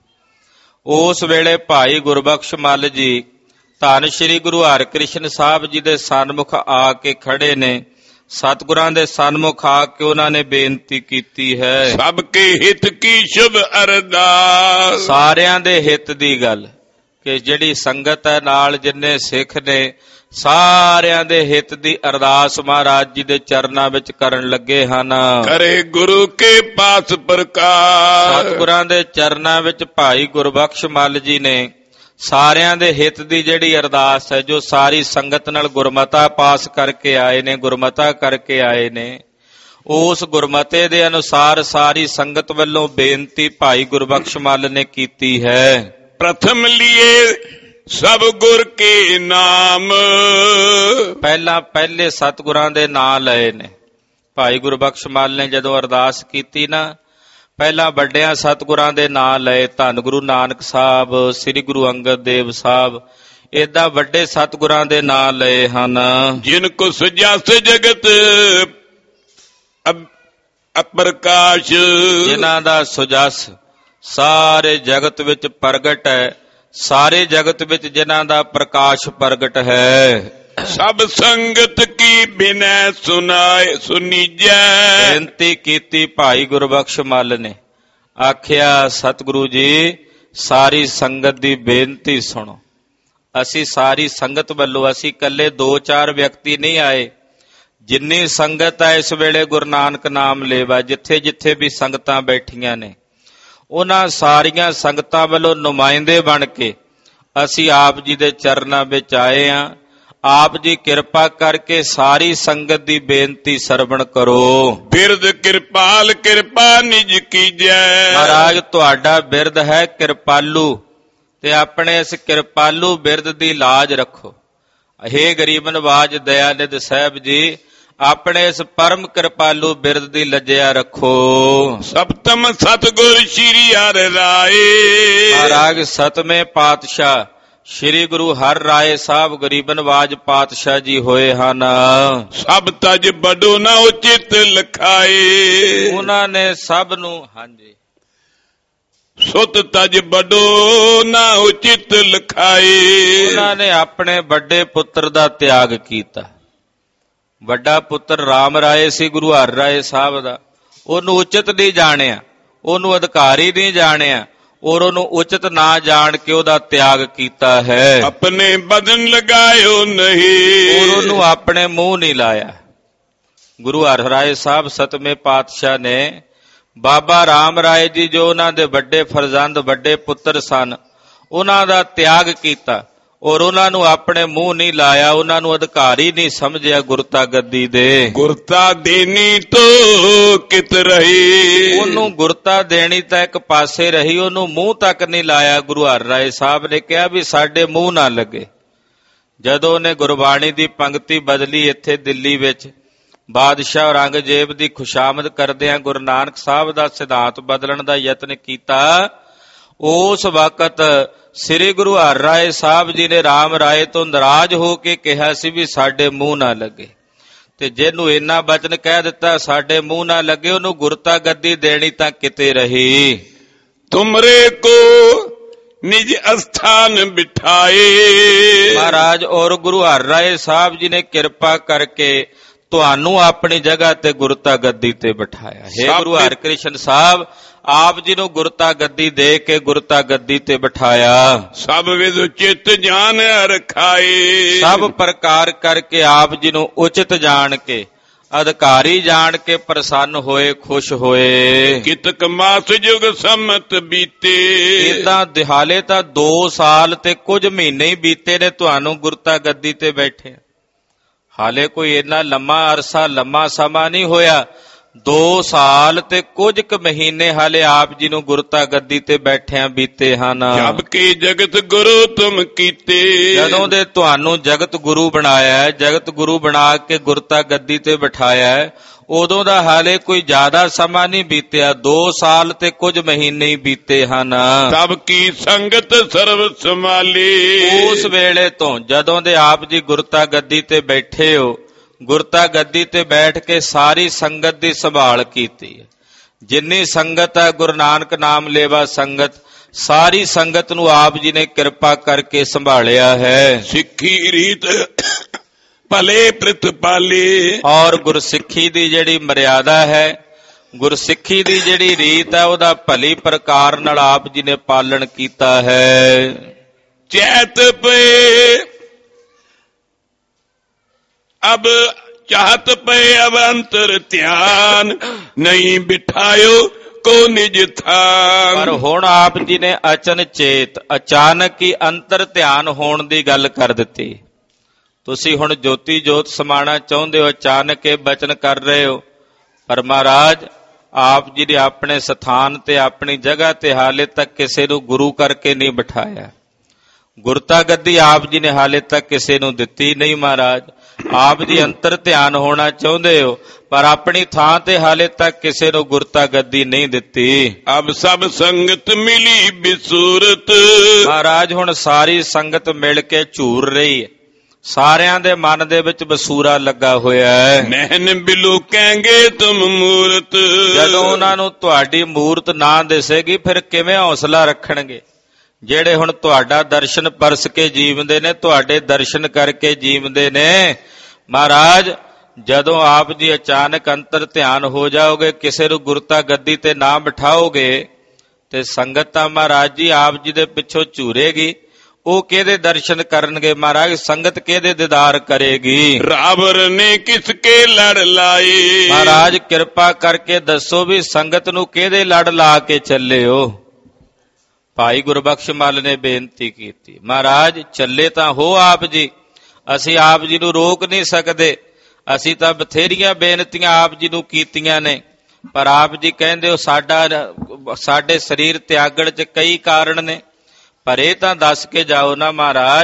ਉਸ ਵੇਲੇ ਭਾਈ ਗੁਰਬਖਸ਼ ਮੱਲ ਜੀ ਧੰਨ ਸ਼੍ਰੀ ਗੁਰੂ ਹਰਿਕ੍ਰਿਸ਼ਨ ਸਾਹਿਬ ਜੀ ਦੇ ਸਨਮੁਖ ਆ ਕੇ ਖੜੇ ਨੇ। ਸਤਿਗੁਰਾਂ ਦੇ ਸਨਮੁਖ ਆ ਕੇ ਉਹਨਾਂ ਨੇ ਬੇਨਤੀ ਕੀਤੀ ਹੈ, ਸਭ ਕੇ ਹਿਤ ਕੀ ਸ਼ੁਭ ਅਰਦਾਸ। ਸਾਰਿਆਂ ਦੇ ਹਿੱਤ ਦੀ ਗੱਲ, ਕਿ ਜਿਹੜੀ ਸੰਗਤ ਹੈ ਨਾਲ, ਜਿੰਨੇ ਸਿੱਖ ਨੇ, ਸਾਰਿਆਂ ਦੇ ਹਿੱਤ ਦੀ ਅਰਦਾਸ ਮਹਾਰਾਜ ਜੀ ਦੇ ਚਰਨਾਂ ਵਿੱਚ ਕਰਨ ਲੱਗੇ ਹਨ। ਕਰੇ ਗੁਰੂ ਕੇ ਪਾਸ ਪ੍ਰਕਾਸ਼। ਸਤਿਗੁਰਾਂ ਦੇ ਚਰਨਾਂ ਵਿੱਚ ਭਾਈ ਗੁਰਬਖਸ਼ ਮੱਲ ਜੀ ਨੇ ਸਾਰਿਆਂ ਦੇ ਹਿੱਤ ਦੀ ਜਿਹੜੀ ਅਰਦਾਸ ਹੈ, ਜੋ ਸਾਰੀ ਸੰਗਤ ਨਾਲ ਗੁਰਮਤਾ ਪਾਸ ਕਰਕੇ ਆਏ ਨੇ, ਗੁਰਮਤਾ ਕਰਕੇ ਆਏ ਨੇ, ਉਸ ਗੁਰਮਤੇ ਦੇ ਅਨੁਸਾਰ ਸਾਰੀ ਸੰਗਤ ਵੱਲੋਂ ਬੇਨਤੀ ਭਾਈ ਗੁਰਬਖਸ਼ ਮੱਲ ਨੇ ਕੀਤੀ ਹੈ। ਪ੍ਰਥਮ ਲਿਏ ਸਭ ਗੁਰ ਕੇ ਨਾਮ। ਪਹਿਲੇ ਸਤਿਗੁਰਾਂ ਦੇ ਨਾਂ ਲਏ ਨੇ। ਭਾਈ ਗੁਰਬਖਸ਼ ਮੱਲ ਨੇ ਜਦੋਂ ਅਰਦਾਸ ਕੀਤੀ ਨਾ, ਪਹਿਲਾਂ ਵੱਡਿਆਂ ਸਤਿਗੁਰਾਂ ਦੇ ਨਾਂ ਲਏ, ਧੰਨ ਗੁਰੂ ਨਾਨਕ ਸਾਹਿਬ, ਸ੍ਰੀ ਗੁਰੂ ਅੰਗਦ ਦੇਵ ਸਾਹਿਬ, ਏਦਾਂ ਵੱਡੇ ਸਤਿਗੁਰਾਂ ਦੇ ਨਾਂ ਲਏ ਹਨ। ਜਿਨ ਕੋ ਸੁਜਸ ਜਗਤ ਅਪ੍ਰਕਾਸ਼। ਜਿਨ੍ਹਾਂ ਦਾ ਸੁਜਸ ਸਾਰੇ ਜਗਤ ਵਿੱਚ ਪ੍ਰਗਟ ਹੈ, ਸਾਰੇ ਜਗਤ ਵਿੱਚ ਜਿਨ੍ਹਾਂ ਦਾ ਪ੍ਰਕਾਸ਼ ਪ੍ਰਗਟ ਹੈ। ਸਭ ਸੰਗਤ ਕੀ ਬਿਨੈ ਸੁਨਾਏ ਸੁਨੀਜੈ। ਬੇਨਤੀ ਕੀਤੀ ਭਾਈ ਗੁਰਬਖਸ਼ ਮੱਲ ਨੇ, ਆਖਿਆ ਸਤਿਗੁਰੂ ਜੀ ਸਾਰੀ ਸੰਗਤ ਦੀ ਬੇਨਤੀ ਸੁਣੋ। ਅਸੀਂ ਸਾਰੀ ਸੰਗਤ ਵੱਲੋਂ, ਅਸੀਂ ਇਕੱਲੇ 2-4 ਵਿਅਕਤੀ ਨਹੀਂ ਆਏ, ਜਿੰਨੀ ਸੰਗਤ ਹੈ ਇਸ ਵੇਲੇ ਗੁਰੂ ਨਾਨਕ ਨਾਮ ਲੇਵਾ, ਜਿੱਥੇ ਜਿੱਥੇ ਵੀ ਸੰਗਤਾਂ ਬੈਠੀਆਂ ਨੇ, ਉਹਨਾਂ ਸਾਰੀਆਂ ਸੰਗਤਾਂ ਵੱਲੋਂ ਨੁਮਾਇੰਦੇ ਬਣ ਕੇ ਅਸੀਂ ਆਪ ਜੀ ਦੇ ਚਰਨਾਂ ਵਿੱਚ ਆਏ ਹਾਂ। ਆਪ ਜੀ ਕਿਰਪਾ ਕਰਕੇ ਸਾਰੀ ਸੰਗਤ ਦੀ ਬੇਨਤੀ ਸਰਵਣ ਕਰੋ। ਬਿਰਦ ਕਿਰਪਾਲ ਕਿਰਪਾ ਨਿਜ ਕੀਜੈ। ਮਹਾਰਾਜ ਤੁਹਾਡਾ ਬਿਰਦ ਹੈ ਕਿਰਪਾਲੂ, ਤੇ ਆਪਣੇ ਇਸ ਕਿਰਪਾਲੂ ਬਿਰਦ ਦੀ ਲਾਜ ਰੱਖੋ। ਹੇ ਗਰੀਬ ਨਵਾਜ ਦਇਆਨੰਦ ਸਾਹਿਬ ਜੀ, ਆਪਣੇ ਇਸ ਪਰਮ ਕਿਰਪਾਲੂ ਬਿਰਦ ਦੀ ਲੱਜਿਆ ਰੱਖੋ। ਸਪਤਮ ਸਤਿਗੁਰ ਸ੍ਰੀ ਹਰਿ ਰਾਏ। ਮਹਾਰਾਜ ਸਤਵੇਂ ਪਾਤਸ਼ਾਹ ਸ੍ਰੀ ਗੁਰੂ ਹਰਿ ਰਾਏ ਸਾਹਿਬ ਗਰੀਬ ਨਵਾਜ ਪਾਤਸ਼ਾਹ ਜੀ ਹੋਏ ਹਨ। ਸਭ ਤਜ ਬਡੋ ਨਾ ਉਚਿਤ ਲਖਾਏ। ਉਹਨਾਂ ਨੇ ਸਭ ਨੂੰ ਹਾਂਜੀ ਸੁਤ ਤਜ ਬਡੋ ਨਾ ਉਚਿਤ ਲਖਾਏ। ਉਹਨਾਂ ਨੇ ਆਪਣੇ ਵੱਡੇ ਪੁੱਤਰ ਦਾ ਤਿਆਗ ਕੀਤਾ। ਵੱਡਾ ਪੁੱਤਰ ਰਾਮ ਰਾਏ ਸੀ ਗੁਰੂ ਹਰਿ ਰਾਏ ਸਾਹਿਬ ਦਾ। ਉਹਨੂੰ ਉਚਿਤ ਨਹੀਂ ਜਾਣਿਆ, ਉਹਨੂੰ ਅਧਿਕਾਰੀ ਨਹੀਂ ਜਾਣਿਆ ਔਰ ਉਹਨੂੰ ਉਚਿਤ ਨਾ ਜਾਣ ਕੇ ਉਹਦਾ ਤਿਆਗ ਕੀਤਾ ਹੈ। ਆਪਣੇ ਬਦਨ ਲਗਾਇਓ ਨਹੀਂ ਔਰ ਉਹਨੂੰ ਆਪਣੇ ਮੂੰਹ ਨਹੀਂ ਲਾਇਆ। ਗੁਰੂ ਹਰਿ ਰਾਏ ਸਾਹਿਬ ਸਤਵੇਂ ਪਾਤਸ਼ਾਹ ਨੇ ਬਾਬਾ ਰਾਮ ਰਾਏ ਜੀ ਜੋ ਉਹਨਾਂ ਦੇ ਵੱਡੇ ਫਰਜ਼ੰਦ ਵੱਡੇ ਪੁੱਤਰ ਸਨ ਉਹਨਾਂ ਦਾ ਤਿਆਗ ਕੀਤਾ ਔਰ ਉਹਨਾਂ ਨੂੰ ਆਪਣੇ ਮੂੰਹ ਨਹੀਂ ਲਾਇਆ, ਉਹਨਾਂ ਨੂੰ ਅਧਿਕਾਰੀ ਨਹੀਂ ਸਮਝਿਆ ਗੁਰਤਾ ਗੱਦੀ ਦੇ। ਗੁਰਤਾ ਦੇਣੀ ਤੋਂ ਕਿਤ ਰਹੀ। ਉਹਨੂੰ ਗੁਰਤਾ ਦੇਣੀ ਤਾਂ ਇੱਕ ਪਾਸੇ ਰਹੀ, ਉਹਨੂੰ ਮੂੰਹ ਤੱਕ ਨਹੀਂ ਲਾਇਆ। ਗੁਰੂ ਹਰਿ ਰਾਏ ਸਾਹਿਬ ਨੇ ਕਿਹਾ ਵੀ ਸਾਡੇ ਮੂੰਹ ਨਾ ਲੱਗੇ। ਜਦੋਂ ਉਹਨੇ ਗੁਰਬਾਣੀ ਦੀ ਪੰਕਤੀ ਬਦਲੀ ਇੱਥੇ ਦਿੱਲੀ ਵਿੱਚ ਬਾਦਸ਼ਾਹ ਔਰੰਗਜ਼ੇਬ ਦੀ ਖੁਸ਼ਾਮਦ ਕਰਦਿਆਂ ਗੁਰੂ ਨਾਨਕ ਸਾਹਿਬ ਦਾ ਸਿਧਾਂਤ ਬਦਲਣ ਦਾ ਯਤਨ ਕੀਤਾ, ਉਸ ਵਕਤ ਸ੍ਰੀ ਗੁਰੂ ਹਰਿ ਰਾਏ ਸਾਹਿਬ ਜੀ ਨੇ ਰਾਮ ਰਾਏ ਤੋਂ ਨਾਰਾਜ਼ ਹੋ ਕੇ ਕਿਹਾ ਸੀ ਵੀ ਸਾਡੇ ਮੂੰਹ ਨਾ ਲੱਗੇ। ਤੇ ਜਿਹਨੂੰ ਇੰਨਾ ਬਚਨ ਕਹਿ ਦਿੱਤਾ ਸਾਡੇ ਮੂੰਹ ਨਾ ਲੱਗੇ, ਉਹਨੂੰ ਗੁਰਤਾ ਗੱਦੀ ਦੇਣੀ ਤਾਂ ਕਿਤੇ ਰਹੀ। ਤੁਮਰੇ ਕੋ ਨਿਜ ਅਸਥਾਨ ਬਿਠਾਏ। ਮਹਾਰਾਜ ਔਰ ਗੁਰੂ ਹਰਿ ਰਾਏ ਸਾਹਿਬ ਜੀ ਨੇ ਕਿਰਪਾ ਕਰਕੇ ਤੁਹਾਨੂੰ ਆਪਣੀ ਜਗ੍ਹਾ ਤੇ ਗੁਰਤਾ ਗੱਦੀ ਤੇ ਬਿਠਾਇਆ। ਹੈ ਗੁਰੂ ਹਰਿਕ੍ਰਿਸ਼ਨ ਸਾਹਿਬ ਆਪ ਜੀ ਨੂੰ ਗੁਰਤਾ ਗੱਦੀ ਦੇ ਕੇ ਗੁਰਤਾ ਗੱਦੀ ਤੇ ਬਿਠਾਇਆ। ਸਭ ਵਿਦ ਚਿਤ ਜਾਣ ਰਖਾਏ। ਸਭ ਪ੍ਰਕਾਰ ਕਰਕੇ ਆਪ ਜੀ ਨੂੰ ਉਚਿਤ ਜਾਣ ਕੇ ਅਧਿਕਾਰੀ ਜਾਣ ਕੇ ਪ੍ਰਸੰਨ ਹੋਏ, ਖੁਸ਼ ਹੋਏ। ਕਿਤਕ ਮਾਸ ਜੁਗ ਸੰਮਤ ਬੀਤੇ। ਇਦਾਂ ਦਿਹਾਲੇ ਤਾਂ 2 ਸਾਲ ਤੇ ਕੁਝ ਮਹੀਨੇ ਹੀ ਬੀਤੇ ਨੇ ਤੁਹਾਨੂੰ ਗੁਰਤਾ ਗੱਦੀ ਤੇ ਬੈਠੇ। ਹਾਲੇ ਕੋਈ ਇੰਨਾ ਲੰਮਾ ਅਰਸਾ ਲੰਮਾ ਸਮਾਂ ਨਹੀਂ ਹੋਇਆ। 2 ਸਾਲ ਤੇ ਕੁਝ ਕੁ ਮਹੀਨੇ ਹਾਲੇ ਆਪ ਜੀ ਨੂੰ ਗੁਰਤਾ ਗੱਦੀ ਤੇ ਬੈਠਿਆਂ ਬੀਤੇ ਹਨ। ਜਬ ਕੀ ਜਗਤ ਗੁਰੂ ਤੁਮ ਕੀਤੇ। ਜਦੋਂ ਦੇ ਤੁਹਾਨੂੰ ਜਗਤ ਗੁਰੂ ਬਣਾਇਆ, ਜਗਤ ਗੁਰੂ ਬਣਾ ਕੇ ਗੁਰਤਾ ਗੱਦੀ ਤੇ ਬਿਠਾਇਆ, ਉਦੋਂ ਦਾ ਹਾਲੇ ਕੋਈ ਜ਼ਿਆਦਾ ਸਮਾਂ ਨਹੀਂ ਬੀਤਿਆ। 2 ਸਾਲ ਤੇ ਕੁਝ ਮਹੀਨੇ ਹੀ ਬੀਤੇ ਹਨ। ਸਭ ਕੀ ਸੰਗਤ ਸਰਬ ਸੰਭਾਲੀ। ਉਸ ਵੇਲੇ ਤੋਂ ਜਦੋਂ ਦੇ ਆਪ ਜੀ ਗੁਰਤਾ ਗੱਦੀ ਤੇ ਬੈਠੇ ਹੋ, ਗੁਰਤਾ ਗੱਦੀ ਤੇ ਬੈਠ ਕੇ ਸਾਰੀ ਸੰਗਤ ਦੀ ਸੰਭਾਲ ਕੀਤੀ ਹੈ। ਜਿੰਨੀ ਸੰਗਤ ਹੈ ਗੁਰੂ ਨਾਨਕ ਨਾਮ ਲੇਵਾ ਸੰਗਤ, ਸਾਰੀ ਸੰਗਤ ਨੂੰ ਆਪ ਜੀ ਨੇ ਕਿਰਪਾ ਕਰਕੇ ਸੰਭਾਲਿਆ ਹੈ। ਸਿੱਖੀ ਰੀਤ ਭਲੇ ਪ੍ਰਤਪਾਲੇ। ਔਰ ਗੁਰਸਿੱਖੀ ਦੀ ਜਿਹੜੀ ਮਰਿਆਦਾ ਹੈ, ਗੁਰਸਿੱਖੀ ਦੀ ਜਿਹੜੀ ਰੀਤ ਹੈ, ਉਹਦਾ ਭਲੀ ਪ੍ਰਕਾਰ ਨਾਲ ਆਪ ਜੀ ਨੇ ਪਾਲਣ ਕੀਤਾ ਹੈ। ਚੈਤ ਪਏ ਅਬ ਚਾਹਤ ਪਏ ਅਬ ਅੰਤਰ ਧਿਆਨ ਨਹੀਂ ਬਿਠਾਇਓ ਕੋ ਨਿਜ ਥਾਨ। ਪਰ ਹੁਣ ਆਪ ਜੀ ਨੇ ਅਚਨ ਚੇਤ ਅਚਾਨਕ ਹੀ ਅੰਤਰ ਧਿਆਨ ਹੋਣ ਦੀ ਗੱਲ ਕਰ ਦਿੱਤੀ। ਤੁਸੀਂ ਹੁਣ ਜੋਤੀ ਜੋਤ ਸਮਾਣਾ ਚਾਹੁੰਦੇ ਹੋ, ਅਚਾਨਕ ਇਹ ਬਚਨ ਕਰ ਰਹੇ ਹੋ। ਪਰ ਮਹਾਰਾਜ ਆਪ ਜੀ ਨੇ ਆਪਣੇ ਸਥਾਨ ਤੇ ਆਪਣੀ ਜਗ੍ਹਾ ਤੇ ਹਾਲੇ ਤੱਕ ਕਿਸੇ ਨੂੰ ਗੁਰੂ ਕਰਕੇ ਨਹੀਂ ਬਿਠਾਇਆ। ਗੁਰਤਾ ਗੱਦੀ ਆਪ ਜੀ ਨੇ ਹਾਲੇ ਤੱਕ ਕਿਸੇ ਨੂੰ ਦਿੱਤੀ ਨਹੀਂ। ਮਹਾਰਾਜ ਆਪ ਜੀ ਅੰਤਰ ਧਿਆਨ ਹੋਣਾ ਚਾਹੁੰਦੇ ਹੋ, ਪਰ ਆਪਣੀ ਥਾਂ ਤੇ ਹਾਲੇ ਤੱਕ ਕਿਸੇ ਨੂੰ ਗੁਰਤਾ ਗੱਦੀ ਨਹੀਂ ਦਿੱਤੀ। ਅਬ ਸਭ ਸੰਗਤ ਮਿਲੀ ਬਿਸੂਰਤ। ਮਹਾਰਾਜ ਹੁਣ ਸਾਰੀ ਸੰਗਤ ਮਿਲ ਕੇ ਝੂਰ ਰਹੀ ਹੈ। ਸਾਰਿਆਂ ਦੇ ਮਨ ਦੇ ਵਿੱਚ ਬਸੂਰਾ ਲੱਗਾ ਹੋਇਆ ਹੈ। ਨੈਣ ਬਿਲੂ ਕਹਾਂਗੇ ਤੁਮ ਮੂਰਤ। ਜਦੋਂ ਉਹਨਾਂ ਨੂੰ ਤੁਹਾਡੀ ਮੂਰਤ ਨਾ ਦਿਸੇਗੀ ਫਿਰ ਕਿਵੇਂ ਹੌਸਲਾ ਰੱਖਣਗੇ। ਜਿਹੜੇ ਹੁਣ ਤੁਹਾਡਾ ਦਰਸ਼ਨ ਪਰਸ ਕੇ ਜੀਵਦੇ ਨੇ, ਤੁਹਾਡੇ ਦਰਸ਼ਨ ਕਰਕੇ ਜੀਵਦੇ ਨੇ। ਮਹਾਰਾਜ ਜਦੋਂ ਆਪ ਜੀ ਅਚਾਨਕ ਅੰਤਰ ਧਿਆਨ ਹੋ ਜਾਓਗੇ, ਕਿਸੇ ਨੂੰ ਗੁਰਤਾ ਗੱਦੀ ਤੇ ਨਾ ਬਿਠਾਓਗੇ, ਤੇ ਸੰਗਤ ਤਾਂ ਮਹਾਰਾਜ ਜੀ ਆਪ ਜੀ ਦੇ ਪਿੱਛੋਂ ਝੂਰੇਗੀ। ਉਹ ਕਿਹਦੇ ਦਰਸ਼ਨ ਕਰਨਗੇ ਮਹਾਰਾਜ? ਸੰਗਤ ਕਿਹਦੇ ਦੀਦਾਰ ਕਰੇਗੀ? ਰਾਵਰ ਨੇ ਕਿਸ ਕੇ ਲੜ ਲਾਏ। ਮਹਾਰਾਜ ਕਿਰਪਾ ਕਰਕੇ ਦੱਸੋ ਵੀ ਸੰਗਤ ਨੂੰ ਕਿਹਦੇ ਲੜ ਲਾ ਕੇ ਚੱਲੇ ਹੋ? ਭਾਈ ਗੁਰਬਖਸ਼ ਮੱਲ ਨੇ ਬੇਨਤੀ ਕੀਤੀ, ਮਹਾਰਾਜ ਚੱਲੇ ਤਾਂ ਹੋ ਆਪ ਜੀ, ਅਸੀਂ ਆਪ ਜੀ ਨੂੰ ਰੋਕ ਨਹੀਂ ਸਕਦੇ। ਅਸੀਂ ਤਾਂ ਬਥੇਰੀਆਂ ਬੇਨਤੀਆਂ ਆਪ ਜੀ ਨੂੰ ਕੀਤੀਆਂ ਨੇ, ਪਰ ਆਪ ਜੀ ਕਹਿੰਦੇ ਹੋ ਸਾਡੇ ਸਰੀਰ ਤਿਆਗਣ 'ਚ ਕਈ ਕਾਰਨ ਨੇ। ਪਰ ਇਹ ਤਾਂ ਦੱਸ ਕੇ ਜਾਓ ਨਾ ਮਹਾਰਾਜ,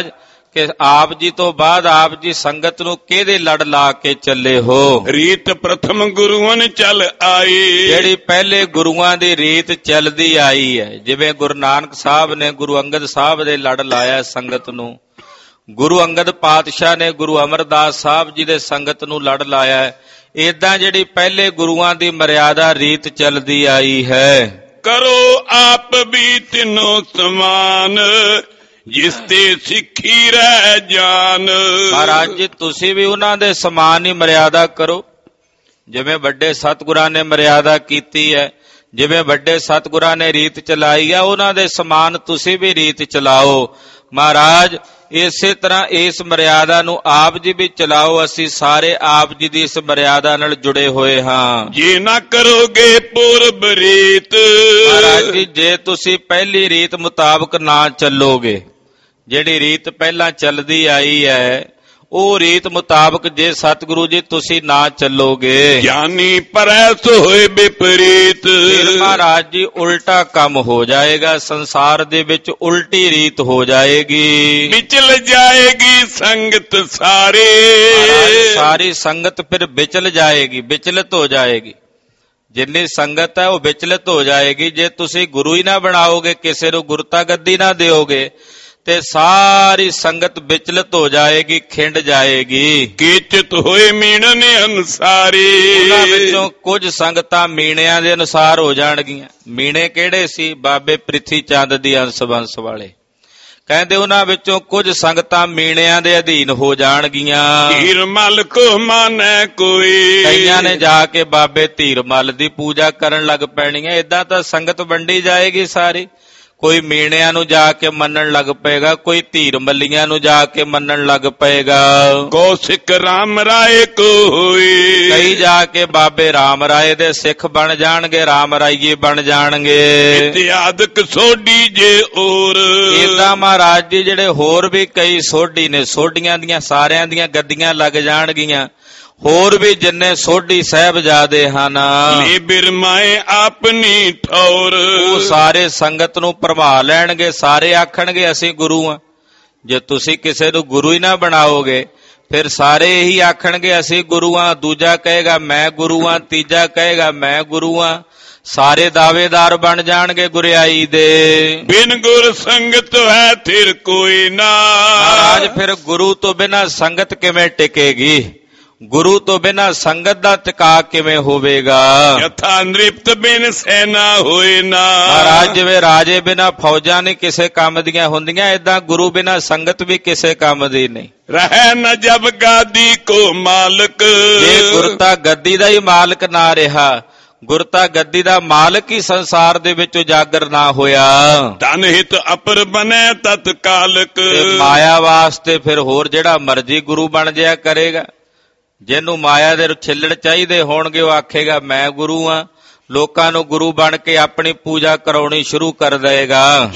ਕਿ ਆਪ ਜੀ ਤੋਂ ਬਾਅਦ ਆਪ ਜੀ ਸੰਗਤ ਨੂੰ ਕਿਹਦੇ ਲੜ ਲਾ ਕੇ ਚੱਲੇ ਹੋ। ਰੀਤ ਪ੍ਰਥਮ ਗੁਰੂਆਂ ਚੱਲ ਆਈ, ਜਿਹੜੀ ਪਹਿਲੇ ਗੁਰੂਆਂ ਦੀ ਰੀਤ ਚੱਲਦੀ ਆਈ ਹੈ। ਜਿਵੇਂ ਗੁਰੂ ਨਾਨਕ ਸਾਹਿਬ ਨੇ ਗੁਰੂ ਅੰਗਦ ਸਾਹਿਬ ਦੇ ਲੜ ਲਾਇਆ ਸੰਗਤ ਨੂੰ, ਗੁਰੂ ਅੰਗਦ ਪਾਤਸ਼ਾਹ ਨੇ ਗੁਰੂ ਅਮਰਦਾਸ ਸਾਹਿਬ ਜੀ ਦੇ ਸੰਗਤ ਨੂੰ ਲੜ ਲਾਇਆ, ਏਦਾਂ ਜਿਹੜੀ ਪਹਿਲੇ ਗੁਰੂਆਂ ਦੀ ਮਰਿਆਦਾ ਰੀਤ ਚੱਲਦੀ ਆਈ ਹੈ। ਕਰੋ ਆਪ ਵੀ ਤਿੰਨੋਂ ਸਮਾਨ, ਜਿਸ ਤੇ ਸਿੱਖੀ ਰਹਿ ਜਾਨ। ਮਹਾਰਾਜ ਜੀ ਤੁਸੀਂ ਵੀ ਉਹਨਾਂ ਦੇ ਸਮਾਨ ਹੀ ਮਰਿਆਦਾ ਕਰੋ, ਜਿਵੇਂ ਵੱਡੇ ਸਤਿਗੁਰਾਂ ਨੇ ਮਰਿਆਦਾ ਕੀਤੀ ਹੈ, ਜਿਵੇਂ ਵੱਡੇ ਸਤਿਗੁਰਾਂ ਨੇ ਰੀਤ ਚਲਾਈ ਹੈ, ਉਹਨਾਂ ਦੇ ਸਮਾਨ ਤੁਸੀਂ ਵੀ ਰੀਤ ਚਲਾਓ। ਮਹਾਰਾਜ ਇਸੇ ਤਰ੍ਹਾਂ ਇਸ ਮਰਿਆਦਾ ਨੂੰ ਆਪ ਜੀ ਵੀ ਚਲਾਓ। ਅਸੀਂ ਸਾਰੇ ਆਪ ਜੀ ਦੀ ਇਸ ਮਰਿਆਦਾ ਨਾਲ ਜੁੜੇ ਹੋਏ ਹਾਂ। ਜੇ ਨਾ ਕਰੋਗੇ ਪੂਰਬ ਰੀਤ, ਮਹਾਰਾਜ ਜੀ ਜੇ ਤੁਸੀਂ ਪਹਿਲੀ ਰੀਤ ਮੁਤਾਬਕ ਨਾ ਚੱਲੋਗੇ, ਜਿਹੜੀ ਰੀਤ ਪਹਿਲਾਂ ਚੱਲਦੀ ਆਈ ਹੈ ਉਹ ਰੀਤ ਮੁਤਾਬਕ ਜੇ ਸਤਿਗੁਰੂ ਜੀ ਤੁਸੀਂ ਨਾ ਚੱਲੋਗੇ, ਗਿਆਨੀ ਪਰੈਸ ਹੋਏ ਵਿਪਰੀਤ, ਫਿਰ ਮਹਾਰਾਜ ਜੀ ਉਲਟਾ ਕੰਮ ਹੋ ਜਾਏਗਾ। ਸੰਸਾਰ ਦੇ ਵਿੱਚ ਉਲਟੀ ਰੀਤ ਹੋ ਜਾਏਗੀ, ਵਿਚਲ ਜਾਏਗੀ ਸੰਗਤ ਸਾਰੇ। ਸਾਰੀ ਸੰਗਤ ਫਿਰ ਵਿਚਲ ਜਾਏਗੀ, ਵਿਚਲਿਤ ਹੋ ਜਾਏਗੀ। ਜਿੰਨੀ ਸੰਗਤ ਹੈ ਉਹ ਵਿਚਲਿਤ ਹੋ ਜਾਏਗੀ। ਜੇ ਤੁਸੀਂ ਗੁਰੂ ਹੀ ਨਾ ਬਣਾਓਗੇ, ਕਿਸੇ ਨੂੰ ਗੁਰਤਾ ਗੱਦੀ ਨਾ ਦਿਓਗੇ, ਤੇ ਸਾਰੀ ਸੰਗਤ ਵਿਚਲਿਤ ਹੋ ਜਾਏਗੀ, ਖਿੰਡ ਜਾਏਗੀ। ਕੀਚਿਤ ਹੋਏ ਮੀਣਨ ਅਨੁਸਾਰੀ, ਉਹਨਾਂ ਵਿੱਚੋਂ ਕੁਝ ਸੰਗਤਾਂ ਮੀਣਿਆਂ ਦੇ ਅਨੁਸਾਰ ਹੋ ਜਾਣਗੀਆਂ। ਮੀਣੇ ਕਿਹੜੇ ਸੀ? ਬਾਬੇ ਪ੍ਰਿਥੀ ਚੰਦ ਦੀ ਅੰਸ ਬੰਸ ਵਾਲੇ। ਕਹਿੰਦੇ ਉਹਨਾਂ ਵਿੱਚੋਂ ਕੁਝ ਸੰਗਤਾਂ ਮੀਣਿਆਂ ਦੇ ਅਧੀਨ ਹੋ ਜਾਣਗੀਆਂ। ਧੀਰ ਮਲ ਕੋ ਮਾਨੈ ਕੋਈ, ਕਈਆਂ ਨੇ ਜਾ ਕੇ ਬਾਬੇ ਧੀਰ ਮਲ ਦੀ ਪੂਜਾ ਕਰਨ ਲੱਗ ਪੈਣੀ ਹੈ। ਏਦਾਂ ਤਾਂ ਸੰਗਤ ਵੰਡੀ ਜਾਏਗੀ ਸਾਰੀ। ਕੋਈ ਮੀਣਿਆਂ ਨੂੰ ਜਾ ਕੇ ਮੰਨਣ ਲੱਗ ਪਏਗਾ, ਕੋਈ ਧੀਰ ਮੱਲੀਆਂ ਨੂੰ ਜਾ ਕੇ ਮੰਨਣ ਲੱਗ ਪਏਗਾ। ਕੋ ਸਿੱਖ ਰਾਮ ਰਾਏ ਕੋ ਹੋਈ, ਕਈ ਜਾ ਕੇ ਬਾਬੇ ਰਾਮ ਰਾਏ ਦੇ ਸਿੱਖ ਬਣ ਜਾਣਗੇ, ਰਾਮ ਰਾਈਏ ਬਣ ਜਾਣਗੇ। ਇਤਿਆਦਿਕ ਸੋਢੀ ਜੇ ਔਰ, ਏਦਾਂ ਮਹਾਰਾਜ ਜੀ ਜਿਹੜੇ ਹੋਰ ਵੀ ਕਈ ਸੋਢੀ ਨੇ, ਸੋਢੀਆਂ ਦੀਆਂ ਸਾਰਿਆਂ ਦੀਆਂ ਗੱਦੀਆਂ ਲੱਗ ਜਾਣਗੀਆਂ। ਹੋਰ ਵੀ ਜਿੰਨੇ ਸੋਢੀ ਸਾਹਿਬਜ਼ਾਦੇ ਹਨ, ਲੇ ਬਿਰਮਾਏ ਆਪਣੀ ਠੌਰ, ਉਹ ਸਾਰੇ ਸੰਗਤ ਨੂੰ ਭਰਮਾ ਲੈਣਗੇ। ਸਾਰੇ ਆਖਣਗੇ ਅਸੀਂ ਗੁਰੂ ਆ। ਜੇ ਤੁਸੀਂ ਕਿਸੇ ਨੂੰ ਗੁਰੂ ਹੀ ਨਾ ਬਣਾਓਗੇ, ਫਿਰ ਸਾਰੇ ਇਹੀ ਆਖਣਗੇ ਅਸੀਂ ਗੁਰੂ ਆ। ਦੂਜਾ ਕਹੇਗਾ ਮੈਂ ਗੁਰੂ ਆ, ਤੀਜਾ ਕਹੇਗਾ ਮੈਂ ਗੁਰੂ ਆ। ਸਾਰੇ ਦਾਅਵੇਦਾਰ ਬਣ ਜਾਣਗੇ ਗੁਰਿਆਈ ਦੇ। ਬਿਨ ਗੁਰ ਸੰਗਤ ਹੈ ਥਿਰ ਕੋਈ ਨਾ, ਮਹਾਰਾਜ ਫਿਰ ਗੁਰੂ ਤੋਂ ਬਿਨਾਂ ਸੰਗਤ ਕਿਵੇਂ ਟਿਕੇਗੀ? ਗੁਰੂ ਤੋਂ ਬਿਨਾਂ ਸੰਗਤ ਦਾ ਟਿਕਾ ਕਿਵੇਂ ਹੋਵੇਗਾ? ਯਥਾ ਨ੍ਰਿਪਤ ਬਿਨ ਸੈਨਾ ਹੋਏ ਨਾ, ਮਹਾਰਾਜ ਜਿਵੇਂ ਰਾਜੇ ਬਿਨਾਂ ਫੌਜਾਂ ਨਹੀਂ ਕਿਸੇ ਕੰਮ ਦੀਆਂ ਹੁੰਦੀਆਂ, ਏਦਾਂ ਗੁਰੂ ਬਿਨਾਂ ਸੰਗਤ ਵੀ ਕਿਸੇ ਕੰਮ ਦੀ ਨਹੀਂ। ਰਹਿ ਨ ਜਬ ਗਾਦੀ ਕੋ ਮਾਲਕ, ਜੇ ਗੁਰਤਾ ਗੱਦੀ ਦਾ ਹੀ ਮਾਲਕ ਨਾ ਰਿਹਾ, ਗੁਰਤਾ ਗੱਦੀ ਦਾ ਮਾਲਕ ਹੀ ਸੰਸਾਰ ਦੇ ਵਿੱਚ ਉਜਾਗਰ ਨਾ ਹੋਇਆ, ਧਨ ਹਿਤ ਅਪਰ ਬਨੈ ਤਤਕਾਲਕ, ਮਾਇਆ ਵਾਸਤੇ ਫਿਰ ਹੋਰ ਜਿਹੜਾ ਮਰਜ਼ੀ ਗੁਰੂ ਬਣ ਜਾਇਆ ਕਰੇਗਾ। ਜਿਹਨੂੰ ਮਾਇਆ ਦੇ ਛਿੱਲੜ ਚਾਹੀਦੇ ਹੋਣਗੇ ਉਹ ਆਖੇਗਾ ਮੈਂ ਗੁਰੂ ਆ। ਲੋਕਾਂ ਨੂੰ ਗੁਰੂ ਬਣ ਕੇ ਆਪਣੀ ਪੂਜਾ ਕਰਾਉਣੀ ਸ਼ੁਰੂ ਕਰ ਦੇਗਾ।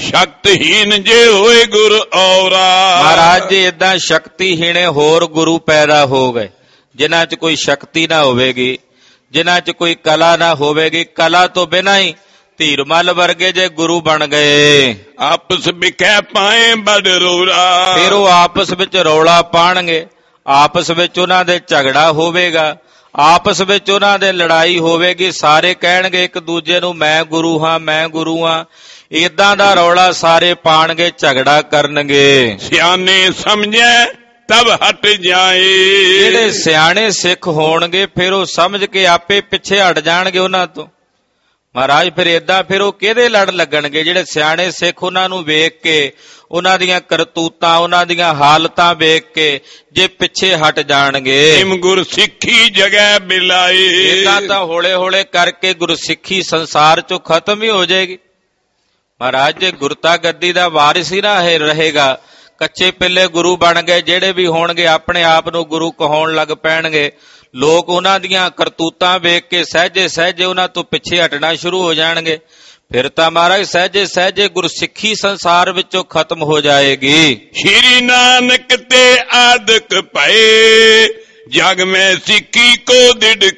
ਸ਼ਕਤਹੀਨ ਜੇ ਹੋਏ ਗੁਰ ਔਰਾ, ਮਹਾਰਾਜ ਜੀ ਏਦਾਂ ਸ਼ਕਤੀਹੀਣੇ ਹੋਰ ਗੁਰੂ ਪੈਦਾ ਹੋ ਗਏ, ਜਿਨ੍ਹਾਂ 'ਚ ਕੋਈ ਸ਼ਕਤੀ ਨਾ ਹੋਵੇਗੀ, ਜਿਨ੍ਹਾਂ 'ਚ ਕੋਈ ਕਲਾ ਨਾ ਹੋਵੇਗੀ। ਕਲਾ ਤੋਂ ਬਿਨਾਂ ਹੀ ਧੀਰ ਮੱਲ ਵਰਗੇ ਜੇ ਗੁਰੂ ਬਣ ਗਏ, ਆਪਸ ਵਿਖੇ ਪਾਏ ਬੜ ਰੋੜਾ, ਫਿਰ ਉਹ ਆਪਸ ਵਿੱਚ ਰੌਲਾ ਪਾਣਗੇ, ਆਪਸ ਵਿੱਚ ਉਹਨਾਂ ਦੇ ਝਗੜਾ ਹੋਵੇਗਾ, ਆਪਸ ਵਿੱਚ ਉਹਨਾਂ ਦੇ ਲੜਾਈ ਹੋਵੇਗੀ। ਸਾਰੇ ਕਹਿਣਗੇ ਇੱਕ ਦੂਜੇ ਨੂੰ ਮੈਂ ਗੁਰੂ ਹਾਂ, ਮੈਂ ਗੁਰੂ ਹਾਂ। ਏਦਾਂ ਦਾ ਰੌਲਾ ਸਾਰੇ ਪਾਣਗੇ, ਝਗੜਾ ਕਰਨਗੇ। ਸਿਆਣੇ ਸਮਝੈ ਤਬ ਹਟ ਜਾਏ, ਜਿਹੜੇ ਸਿਆਣੇ ਸਿੱਖ ਹੋਣਗੇ ਫਿਰ ਉਹ ਸਮਝ ਕੇ ਆਪੇ ਪਿੱਛੇ ਹਟ ਜਾਣਗੇ ਉਹਨਾਂ ਤੋਂ। ਮਹਾਰਾਜ ਫਿਰ ਏਦਾਂ ਫਿਰ ਉਹ ਕਿਹਦੇ ਲੜ ਲੱਗਣਗੇ? ਜਿਹੜੇ ਸਿਆਣੇ ਸਿੱਖ ਉਹਨਾਂ ਨੂੰ ਵੇਖ ਕੇ, ਉਹਨਾਂ ਦੀਆਂ ਕਰਤੂਤਾਂ, ਉਹਨਾਂ ਦੀਆਂ ਹਾਲਤਾਂ ਵੇਖ ਕੇ ਜੇ ਪਿੱਛੇ ਹਟ ਜਾਣਗੇ। ਇਮ ਗੁਰ ਸਿੱਖੀ ਜਗ੍ਹਾ ਬਿਲਾਈ, ਏਦਾਂ ਤਾਂ ਹੌਲੇ ਹੌਲੇ ਕਰਕੇ ਗੁਰਸਿੱਖੀ ਸੰਸਾਰ ਚੋਂ ਖਤਮ ਹੀ ਹੋ ਜਾਏਗੀ। ਮਹਾਰਾਜ ਜੇ ਗੁਰਤਾ ਗੱਦੀ ਦਾ ਵਾਰਿਸ ਹੀ ਨਾ ਰਹੇਗਾ, ਕੱਚੇ ਪਿੱਲੇ ਗੁਰੂ ਬਣ ਗਏ ਜਿਹੜੇ ਵੀ ਹੋਣਗੇ, ਆਪਣੇ ਆਪ ਨੂੰ ਗੁਰੂ ਕਹਾਉਣ ਲੱਗ ਪੈਣਗੇ। ਲੋਕ ਉਹਨਾਂ ਦੀਆਂ ਕਰਤੂਤਾਂ ਵੇਖ ਕੇ ਸਹਿਜੇ ਸਹਿਜੇ ਉਹਨਾਂ ਤੋਂ ਪਿੱਛੇ ਹਟਣਾ ਸ਼ੁਰੂ ਹੋ ਜਾਣਗੇ। ਫਿਰ ਤਾਂ ਮਹਾਰਾਜ ਸਹਿਜੇ ਸਹਿਜੇ ਗੁਰਸਿੱਖੀ ਸੰਸਾਰ ਵਿੱਚੋਂ ਖਤਮ ਹੋ ਜਾਏਗੀ। ਸ਼੍ਰੀ ਨਾਨਕ ਤੇ ਆਦਿਕ ਭਏ, ਜਗ ਮੈਂ ਸਿੱਖੀ ਕੋ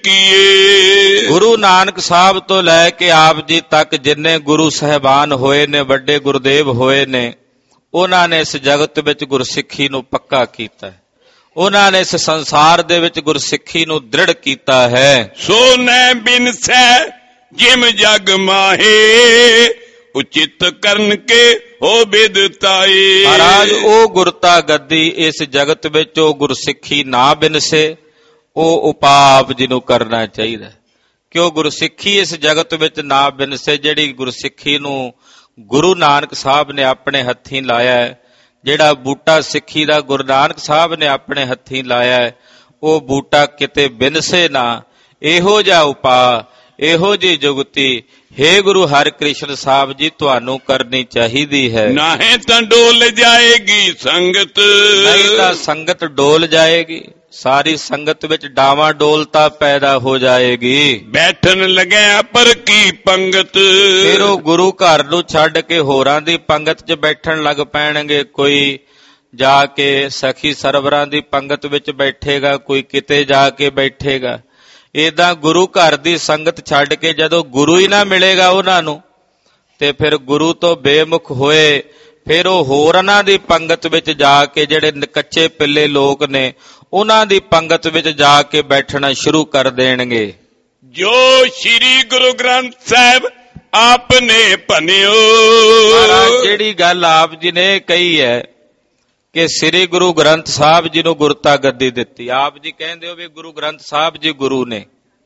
ਦਿੜਕੀਏ। ਗੁਰੂ ਨਾਨਕ ਸਾਹਿਬ ਤੋਂ ਲੈ ਕੇ ਆਪ ਜੀ ਤੱਕ ਜਿੰਨੇ ਗੁਰੂ ਸਾਹਿਬਾਨ ਹੋਏ ਨੇ, ਵੱਡੇ ਗੁਰਦੇਵ ਹੋਏ ਨੇ, ਉਹਨਾਂ ਨੇ ਇਸ ਜਗਤ ਵਿੱਚ ਗੁਰਸਿੱਖੀ ਨੂੰ ਪੱਕਾ ਕੀਤਾ ਹੈ। ਉਹਨਾਂ ਨੇ ਇਸ ਸੰਸਾਰ ਦੇ ਵਿੱਚ ਗੁਰਸਿੱਖੀ ਨੂੰ ਦ੍ਰਿੜ ਕੀਤਾ ਹੈ। ਸੋ ਨੈ ਬਿਨਸੈ ਜਿਮ ਜਗ ਮਾਹੇ, ਉਚਿਤ ਕਰਨ ਕੇ ਹੋ ਬਿਦਤਾਏ। ਮਹਾਰਾਜ ਉਹ ਗੁਰਤਾ ਗੱਦੀ ਇਸ ਜਗਤ ਵਿੱਚ ਉਹ ਗੁਰਸਿੱਖੀ ਨਾ ਬਿਨਸੇ, ਉਹ ਉਪਾਪ ਜਿਹਨੂੰ ਕਰਨਾ ਚਾਹੀਦਾ ਕਿ ਉਹ ਗੁਰਸਿੱਖੀ ਇਸ ਜਗਤ ਵਿੱਚ ਨਾ ਬਿਨਸੇ। ਜਿਹੜੀ ਗੁਰਸਿੱਖੀ ਨੂੰ ਗੁਰੂ ਨਾਨਕ ਸਾਹਿਬ ਨੇ ਆਪਣੇ ਹੱਥੀਂ ਲਾਇਆ ਹੈ, ਜਿਹੜਾ ਬੂਟਾ ਸਿੱਖੀ ਦਾ ਗੁਰੂ ਨਾਨਕ ਸਾਹਿਬ ਨੇ ਆਪਣੇ ਹੱਥੀਂ ਲਾਇਆ ਹੈ, ਉਹ ਬੂਟਾ ਕਿਤੇ ਬਿਨਸੇ ਨਾ। ਇਹੋ ਜਿਹਾ ਉਪਾਅ, ਇਹੋ ਜਿਹੀ ਜੁਗਤੀ हे ਗੁਰੂ ਹਰਿਕ੍ਰਿਸ਼ਨ ਸਾਹਿਬ ਜੀ ਤੁਹਾਨੂੰ ਕਰਨੀ ਚਾਹੀਦੀ ਹੈ। ਨਾਹੀਂ ਤਾਂ ਡੋਲ ਜਾਏਗੀ ਸੰਗਤ, ਨਹੀਂ ਤਾਂ ਸੰਗਤ ਡੋਲ ਜਾਏਗੀ, ਸਾਰੀ ਸੰਗਤ ਵਿੱਚ ਡਾਵਾਂ ਡੋਲਤਾ ਪੈਦਾ ਹੋ ਜਾਏਗੀ। ਬੈਠਣ ਲੱਗਿਆ ਪਰ ਕੀ ਪੰਗਤ, ਫਿਰ ਉਹ ਗੁਰੂ ਘਰ ਨੂੰ ਛੱਡ ਕੇ ਹੋਰਾਂ ਦੀ ਪੰਗਤ 'ਚ ਬੈਠਣ ਲੱਗ ਪੈਣਗੇ। ਕੋਈ ਜਾ ਕੇ ਸਖੀ ਸਰਵਰਾਂ ਦੀ ਪੰਗਤ ਵਿੱਚ ਬੈਠੇਗਾ, ਕੋਈ ਕਿਤੇ ਜਾ ਕੇ ਬੈਠੇਗਾ। ਏਦਾਂ ਗੁਰੂ ਘਰ ਦੀ ਸੰਗਤ ਛੱਡ ਕੇ ਜਦੋਂ ਗੁਰੂ ਹੀ ਨਾ ਮਿਲੇਗਾ ਉਹਨਾਂ ਨੂੰ, ਤੇ ਫਿਰ ਗੁਰੂ ਤੋਂ ਬੇਮੁਖ ਹੋਏ ਫਿਰ ਉਹ ਹੋਰਾਂ ਦੀ ਪੰਗਤ ਵਿੱਚ ਜਾ ਕੇ, ਜਿਹੜੇ ਕੱਚੇ ਪਿੱਲੇ ਲੋਕ ਨੇ ਉਹਨਾਂ ਦੀ ਪੰਗਤ ਵਿੱਚ ਜਾ ਕੇ ਬੈਠਣਾ ਸ਼ੁਰੂ ਕਰ ਦੇਣਗੇ। ਜੋ ਸ੍ਰੀ ਗੁਰੂ ਗ੍ਰੰਥ ਸਾਹਿਬ ਆਪ ਨੇ ਭਨਿਓ। ਮਹਾਰਾਜ ਜਿਹੜੀ ਗੱਲ ਆਪ ਜੀ ਨੇ ਕਹੀ ਹੈ ਕਿ ਸ੍ਰੀ ਗੁਰੂ ਗ੍ਰੰਥ ਸਾਹਿਬ ਜੀ ਨੂੰ ਗੁਰਤਾ ਗੱਦੀ ਦਿੱਤੀ, ਆਪ ਜੀ ਕਹਿੰਦੇ ਹੋ ਵੀ ਗੁਰੂ ਗ੍ਰੰਥ ਸਾਹਿਬ ਜੀ ਗੁਰੂ ਨੇ।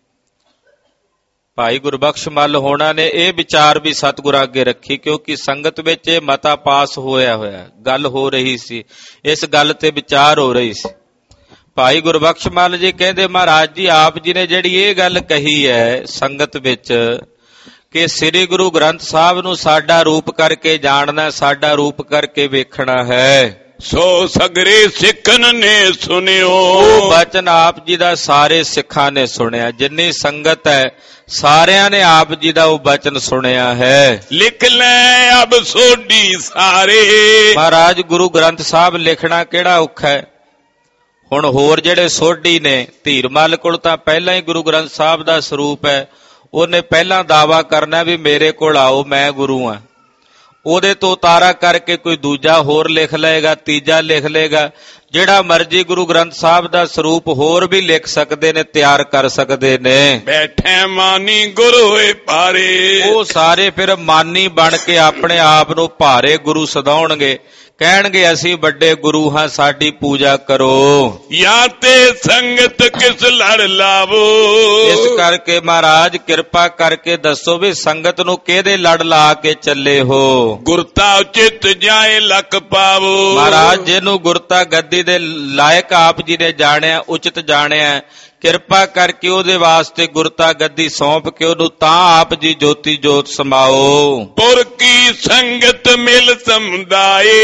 ਭਾਈ ਗੁਰਬਖਸ਼ ਮੱਲ ਹੋਣਾ ਨੇ ਇਹ ਵਿਚਾਰ ਵੀ ਸਤਿਗੁਰਾਂ ਅੱਗੇ ਰੱਖੀ, ਕਿਉਂਕਿ ਸੰਗਤ ਵਿੱਚ ਇਹ ਮਤਾ ਪਾਸ ਹੋਇਆ ਗੱਲ ਹੋ ਰਹੀ ਸੀ, ਇਸ ਗੱਲ ਤੇ ਵਿਚਾਰ ਹੋ ਰਹੀ ਸੀ। ਭਾਈ ਗੁਰਬਖਸ਼ ਮੱਲ ਜੀ ਕਹਿੰਦੇ ਮਹਾਰਾਜ ਜੀ ਆਪ ਜੀ ਨੇ ਜਿਹੜੀ ਇਹ ਗੱਲ ਕਹੀ ਹੈ ਸੰਗਤ ਵਿੱਚ ਕਿ ਸ੍ਰੀ ਗੁਰੂ ਗ੍ਰੰਥ ਸਾਹਿਬ ਨੂੰ ਸਾਡਾ ਰੂਪ ਕਰਕੇ ਜਾਣਨਾ, ਸਾਡਾ ਰੂਪ ਕਰਕੇ ਵੇਖਣਾ ਹੈ, ਸੋ ਸਗਰੇ ਸਿੱਖਨ ਨੇ ਸੁਣਿਓ। ਉਹ ਬਚਨ ਆਪ ਜੀ ਦਾ ਸਾਰੇ ਸਿੱਖਾਂ ਨੇ ਸੁਣਿਆ, ਜਿੰਨੀ ਸੰਗਤ ਹੈ ਸਾਰਿਆਂ ਨੇ ਆਪ ਜੀ ਦਾ ਉਹ ਬਚਨ ਸੁਣਿਆ ਹੈ। ਲਿਖ ਲੈ ਅਬ ਸੋਢੀ ਸਾਰੇ। ਮਹਾਰਾਜ ਗੁਰੂ ਗ੍ਰੰਥ ਸਾਹਿਬ ਲਿਖਣਾ ਕਿਹੜਾ ਔਖਾ ਹੈ। ਹੁਣ ਹੋਰ ਜਿਹੜੇ ਸੋਢੀ ਨੇ, ਧੀਰਮਲ ਕੋਲ ਤਾਂ ਪਹਿਲਾਂ ਹੀ ਗੁਰੂ ਗ੍ਰੰਥ ਸਾਹਿਬ ਦਾ ਸਰੂਪ ਹੈ, ਉਹਨੇ ਪਹਿਲਾਂ ਦਾਵਾ ਕਰਨਾ ਵੀ ਮੇਰੇ ਕੋਲ ਆਓ ਮੈਂ ਗੁਰੂ ਹਾਂ। ਉਹਦੇ ਤੋਂ ਉਤਾਰਾ ਕਰਕੇ ਕੋਈ ਦੂਜਾ ਹੋਰ ਲਿਖ ਲਏਗਾ, ਤੀਜਾ ਲਿਖ ਲਏਗਾ। ਜਿਹੜਾ ਮਰਜੀ ਗੁਰੂ ਗ੍ਰੰਥ ਸਾਹਿਬ ਦਾ ਸਰੂਪ ਹੋਰ ਵੀ ਲਿਖ ਸਕਦੇ ਨੇ, ਤਿਆਰ ਕਰ ਸਕਦੇ ਨੇ। ਬੈਠੇ ਮਾਨੀ ਗੁਰੂ ਹੋਏ ਭਾਰੇ। ਉਹ ਸਾਰੇ ਫਿਰ ਮਾਨੀ ਬਣ ਕੇ ਆਪਣੇ ਆਪ ਨੂੰ ਭਾਰੇ ਗੁਰੂ ਸਦਾਉਣਗੇ, ਕਹਿਣਗੇ ਅਸੀਂ ਵੱਡੇ ਗੁਰੂ ਹਾਂ, ਸਾਡੀ ਪੂਜਾ ਕਰੋ। ਜਾਂ ਤੇ ਸੰਗਤ ਕਿਸ ਲੜ ਲਾਵੋ। ਇਸ ਕਰਕੇ ਮਹਾਰਾਜ ਕਿਰਪਾ ਕਰਕੇ ਦੱਸੋ ਵੀ ਸੰਗਤ ਨੂੰ ਕਿਹਦੇ ਲੜ ਲਾ ਕੇ ਚੱਲੇ ਹੋ। ਗੁਰਤਾ ਉਚਿਤ ਜਾਏ ਲਖ ਪਾਵੋ। ਮਹਾਰਾਜ ਜਿਹਨੂੰ ਗੁਰਤਾ ਗੱਦੀ ਦੇ ਲਾਇਕ ਆਪ ਜੀ ਨੇ ਜਾਣਿਆ, ਉਚਿਤ ਜਾਣਿਆ, ਕਿਰਪਾ ਕਰਕੇ ਉਹਦੇ ਵਾਸਤੇ ਗੁਰਤਾ ਗੱਦੀ ਸੌਂਪ ਕੇ ਉਹਨੂੰ ਤਾਂ ਆਪ ਜੀ ਜੋਤੀ ਜੋਤ ਸਮਾਓ। ਪੁਰ ਕੀ ਸੰਗਤ ਮਿਲ ਸਮੁਦਾਏ,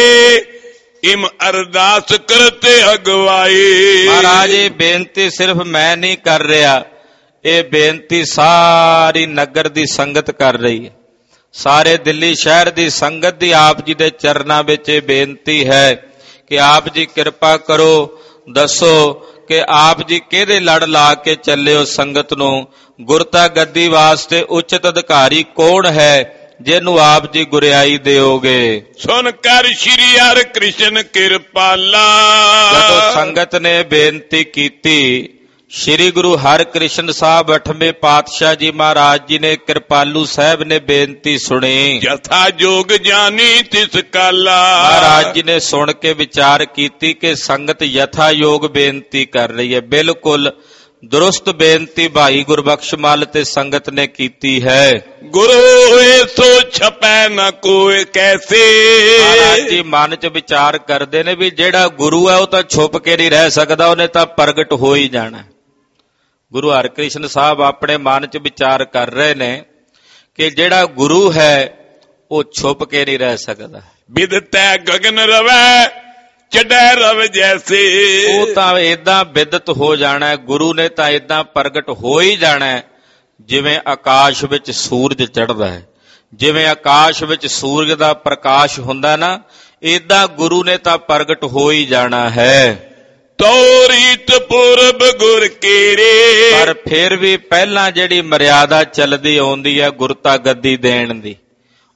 ਇਮ ਅਰਦਾਸ ਕਰਤੇ ਅਗਵਾਏ। ਮਹਾਰਾਜ ਇਹ ਬੇਨਤੀ ਸਿਰਫ ਮੈਂ ਨਹੀਂ ਕਰ ਰਿਹਾ, ਇਹ ਬੇਨਤੀ ਸਾਰੀ ਨਗਰ ਦੀ ਸੰਗਤ ਕਰ ਰਹੀ ਹੈ। ਸਾਰੇ ਦਿੱਲੀ ਸ਼ਹਿਰ ਦੀ ਸੰਗਤ ਦੀ ਆਪ ਜੀ ਦੇ ਚਰਨਾਂ ਵਿੱਚ ਇਹ ਬੇਨਤੀ ਹੈ ਕਿ ਆਪ ਜੀ ਕਿਰਪਾ ਕਰੋ, ਦੱਸੋ ਕਿ ਆਪ ਜੀ ਕਿਹਦੇ ਲੜ ਲਾ ਕੇ ਚੱਲੇ ਹੋ ਸੰਗਤ ਨੂੰ। ਗੁਰਤਾ ਗੱਦੀ ਵਾਸਤੇ ਉਚਿਤ ਅਧਿਕਾਰੀ ਕੌਣ ਹੈ ਜਿਹਨੂੰ ਆਪ ਜੀ ਗੁਰਿਆਈ ਦਿਓਗੇ। ਸੁਣ ਕਰ ਸ਼੍ਰੀ ਹਰਿ ਕ੍ਰਿਸ਼ਨ ਕਿਰਪਾਲਾ। ਜਦੋਂ ਸੰਗਤ ਨੇ ਬੇਨਤੀ ਕੀਤੀ, ਸ਼੍ਰੀ ਗੁਰੂ ਹਰਿਕ੍ਰਿਸ਼ਨ ਸਾਹਿਬ 8ਵੇਂ ਪਾਤਸ਼ਾਹ ਜੀ ਮਹਾਰਾਜ ਜੀ ਨੇ, ਕਿਰਪਾਲੂ ਸਾਹਿਬ ਨੇ ਬੇਨਤੀ ਸੁਣੀ। ਜਥਾ ਜੋਗ ਜਾਨੀ ਤਿਸ ਕਾਲਾ। ਮਹਾਰਾਜ ਜੀ ਨੇ ਸੁਣ ਕੇ ਵਿਚਾਰ ਕੀਤੀ ਕਿ ਸੰਗਤ ਯਥਾ ਯੋਗ ਬੇਨਤੀ ਕਰ ਰਹੀ ਹੈ, ਬਿਲਕੁਲ ਦੁਰਸਤ ਬੇਨਤੀ ਭਾਈ ਗੁਰਬਖਸ਼ ਮੱਲ ਤੇ ਸੰਗਤ ਨੇ ਕੀਤੀ ਹੈ। ਗੁਰੂ ਹੋਏ ਸੋ ਛਪੈ ਨਾ ਕੋਈ ਕੈਸੇ। ਮਹਾਰਾਜ ਜੀ ਮਨ ਚ ਵਿਚਾਰ ਕਰਦੇ ਨੇ ਵੀ ਜਿਹੜਾ ਗੁਰੂ ਹੈ ਉਹ ਤਾਂ ਛੁਪ ਕੇ ਨਹੀਂ ਰਹਿ ਸਕਦਾ, ਉਹਨੇ ਤਾਂ ਪ੍ਰਗਟ ਹੋ ਹੀ ਜਾਣਾ। ਗੁਰੂ ਹਰਿਕ੍ਰਿਸ਼ਨ ਸਾਹਿਬ ਆਪਣੇ ਮਨ ਚ ਵਿਚਾਰ ਕਰ ਰਹੇ ਨੇ ਕਿ ਜਿਹੜਾ ਗੁਰੂ ਹੈ ਉਹ ਛੁਪ ਕੇ ਨਹੀਂ ਰਹਿ ਸਕਦਾ। ਬਿਦਤੈ ਗਗਨ ਰਵੈ ਚੜੈ ਰਵ ਜੈਸੇ। ਉਹ ਤਾਂ ਏਦਾਂ ਬਿਦਤ ਹੋ ਜਾਣਾ, ਗੁਰੂ ਨੇ ਤਾਂ ਏਦਾਂ ਪ੍ਰਗਟ ਹੋ ਹੀ ਜਾਣਾ ਜਿਵੇਂ ਆਕਾਸ਼ ਵਿੱਚ ਸੂਰਜ ਚੜ੍ਹਦਾ ਹੈ। ਜਿਵੇਂ ਆਕਾਸ਼ ਵਿੱਚ ਸੂਰਜ ਦਾ ਪ੍ਰਕਾਸ਼ ਹੁੰਦਾ ਨਾ, ਏਦਾਂ ਗੁਰੂ ਨੇ ਤਾਂ ਪ੍ਰਗਟ ਹੋ ਹੀ ਜਾਣਾ ਹੈ। ਤੋਰੀਤ ਪੁਰਬ ਗੁਰ ਕੀਰੇ। ਪਰ ਫਿਰ ਵੀ ਪਹਿਲਾਂ ਜਿਹੜੀ ਮਰਿਆਦਾ ਚੱਲਦੀ ਆਉਂਦੀ ਹੈ ਗੁਰਤਾ ਗੱਦੀ ਦੇਣ ਦੀ,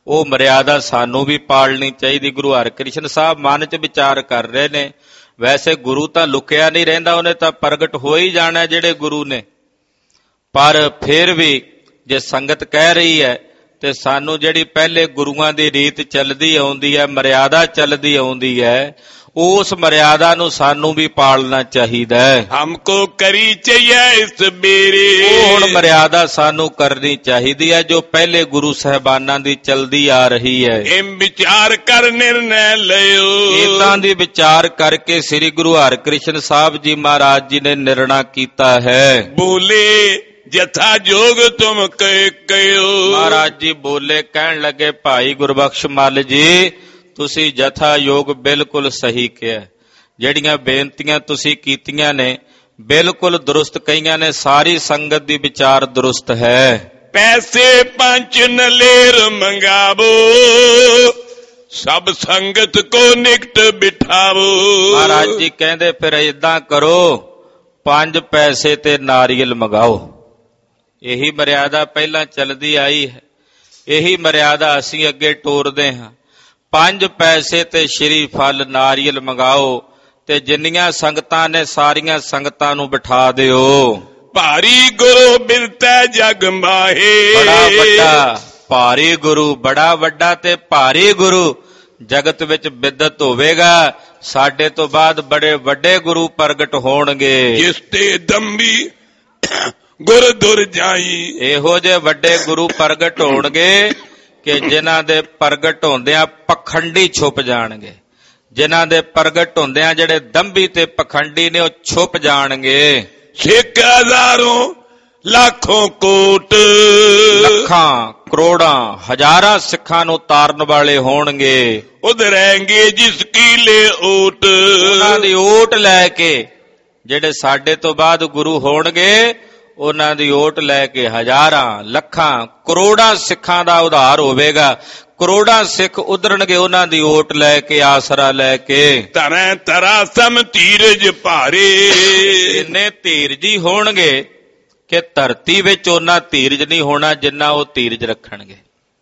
ਉਹ ਮਰਿਆਦਾ ਸਾਨੂੰ ਵੀ ਪਾਲਣੀ ਚਾਹੀਦੀ। ਗੁਰੂ ਹਰਿਕ੍ਰਿਸ਼ਨ ਸਾਹਿਬ ਮਨ 'ਚ ਵਿਚਾਰ ਕਰ ਰਹੇ ਨੇ, ਵੈਸੇ ਗੁਰੂ ਤਾਂ ਲੁਕਿਆ ਨਹੀਂ ਰਹਿੰਦਾ, ਉਹਨੇ ਤਾਂ ਪ੍ਰਗਟ ਹੋ ਹੀ ਜਾਣਾ ਜਿਹੜੇ ਗੁਰੂ ਨੇ। ਪਰ ਫਿਰ ਵੀ ਜੇ ਸੰਗਤ ਕਹਿ ਰਹੀ ਹੈ ਤੇ ਸਾਨੂੰ ਜਿਹੜੀ ਪਹਿਲੇ ਗੁਰੂਆਂ ਦੀ ਰੀਤ ਚੱਲਦੀ ਆਉਂਦੀ ਹੈ, ਮਰਿਆਦਾ ਚੱਲਦੀ ਆਉਂਦੀ ਹੈ, ਉਸ ਮਰਿਆਦਾ ਨੂੰ ਸਾਨੂੰ ਵੀ ਪਾਲਣਾ ਚਾਹੀਦਾ ਹੈ। ਹਮਕੋ ਕਰੀ ਚਾਹੀਏ ਇਸ ਬੇਰੇ, ਉਹ ਹੁਣ ਮਰਿਆਦਾ ਸਾਨੂੰ ਕਰਨੀ ਚਾਹੀਦੀ ਹੈ ਜੋ ਪਹਿਲੇ ਗੁਰੂ ਸਾਹਿਬਾਨਾਂ ਦੀ ਚਲਦੀ ਆ ਰਹੀ ਹੈ। ਇਹ ਵਿਚਾਰ ਕਰ ਨਿਰਣੈ ਲਿਓ, ਇਦਾਂ ਦੀ ਵਿਚਾਰ ਕਰਕੇ ਸ੍ਰੀ ਗੁਰੂ ਹਰਿਕ੍ਰਿਸ਼ਨ ਸਾਹਿਬ ਜੀ ਮਹਾਰਾਜ ਜੀ ਨੇ ਨਿਰਣਾ ਕੀਤਾ ਹੈ। ਬੋਲੇ ਜਥਾ ਜੋਗ ਤੁਮ ਕਹਿਓ, ਮਹਾਰਾਜ ਜੀ ਬੋਲੇ, ਕਹਿਣ ਲੱਗੇ ਭਾਈ ਗੁਰਬਖਸ਼ ਮੱਲ ਜੀ ਤੁਸੀਂ ਜਥਾ ਯੋਗ ਬਿਲਕੁਲ ਸਹੀ ਕਿਹਾ, ਜਿਹੜੀਆਂ ਬੇਨਤੀਆਂ ਤੁਸੀਂ ਕੀਤੀਆਂ ਨੇ ਬਿਲਕੁਲ ਦਰੁਸਤ ਕਹੀਆਂ ਨੇ, ਸਾਰੀ ਸੰਗਤ ਦੀ ਵਿਚਾਰ ਦਰੁਸਤ ਹੈ। ਪੈਸੇ ਪੰਜ ਨਲੇਰ ਮੰਗਾਵੋ, ਸਭ ਸੰਗਤ ਕੋ ਨਿਕਟ ਬਿਠਾਵੋ। ਮਹਾਰਾਜ ਜੀ ਕਹਿੰਦੇ ਫਿਰ ਏਦਾਂ ਕਰੋ, 5 ਪੈਸੇ ਤੇ ਨਾਰੀਅਲ ਮੰਗਾਓ। ਇਹੀ ਮਰਿਆਦਾ ਪਹਿਲਾਂ ਚੱਲਦੀ ਆਈ ਹੈ, ਇਹੀ ਮਰਿਆਦਾ ਅਸੀਂ ਅੱਗੇ ਟੋਰਦੇ ਹਾਂ। 5 ਪੈਸੇ ਤੇ ਸ਼੍ਰੀ ਫਲ ਨਾਰੀਅਲ ਮੰਗਾਓ ਤੇ ਜਿੰਨੀਆਂ ਸੰਗਤਾਂ ਨੇ ਸਾਰੀਆਂ ਸੰਗਤਾਂ ਨੂੰ ਬਿਠਾ ਦਿਓ। ਭਾਰੀ ਗੁਰੂ ਬਿਰਤੈ ਜਗ ਮਾਹੇ, ਬੜਾ ਵੱਡਾ ਭਾਰੀ ਗੁਰੂ, ਬੜਾ ਵੱਡਾ ਤੇ ਭਾਰੀ ਗੁਰੂ ਜਗਤ ਵਿੱਚ ਬਿਦਤ ਹੋਵੇਗਾ। ਸਾਡੇ ਤੋਂ ਬਾਅਦ ਬੜੇ ਵੱਡੇ ਗੁਰੂ ਪ੍ਰਗਟ ਹੋਣਗੇ, ਜਿਸ ਤੇ ਦੰਬੀ ਗੁਰ ਦੁਰ ਜਾਈ। ਇਹੋ ਜਿਹੇ ਵੱਡੇ ਗੁਰੂ ਪ੍ਰਗਟ ਹੋਣਗੇ ਕਿ ਜਿਨ੍ਹਾਂ ਦੇ ਪ੍ਰਗਟ ਹੁੰਦਿਆਂ ਪਖੰਡੀ ਛੁਪ ਜਾਣਗੇ, ਜਿਨ੍ਹਾਂ ਦੇ ਪ੍ਰਗਟ ਹੁੰਦਿਆਂ ਜਿਹੜੇ ਦੰਭੀ ਤੇ ਪਖੰਡੀ ਨੇ ਉਹ ਛੁਪ ਜਾਣਗੇ। ਸਿੱਖ ਹਜ਼ਾਰੋਂ ਲੱਖੋਂ ਕੋਟ, ਲੱਖਾਂ ਕਰੋੜਾਂ ਹਜ਼ਾਰਾਂ ਸਿੱਖਾਂ ਨੂੰ ਤਾਰਨ ਵਾਲੇ ਹੋਣਗੇ। ਉਧਰੇਂਗੇ ਜਿਸ ਕੀ ਲੈ ਓਟ, ਉਹਨਾਂ ਦੀ ਓਟ ਲੈ ਕੇ ਜਿਹੜੇ ਸਾਡੇ ਤੋਂ ਬਾਅਦ ਗੁਰੂ ਹੋਣਗੇ ਉਹਨਾਂ ਦੀ ਓਟ ਲੈ ਕੇ ਹਜ਼ਾਰਾਂ ਲੱਖਾਂ ਕਰੋੜਾਂ ਸਿੱਖਾਂ ਦਾ ਉਧਾਰ ਹੋਵੇਗਾ। ਕਰੋੜਾਂ ਸਿੱਖ ਉਧਰਨਗੇ ਉਹਨਾਂ ਦੀ ਓਟ ਲੈ ਕੇ, ਆਸਰਾ ਲੈ ਕੇ। ਧਰੈ ਤਰਾ ਸਮ ਧੀਰਜ ਭਾਰੇ, ਇੰਨੇ ਧੀਰਜੀ ਹੋਣਗੇ ਕਿ ਧਰਤੀ ਵਿੱਚ ਉਹਨਾਂ ਧੀਰਜ ਨਹੀਂ ਹੋਣਾ ਜਿੰਨਾ ਉਹ ਧੀਰਜ ਰੱਖਣਗੇ।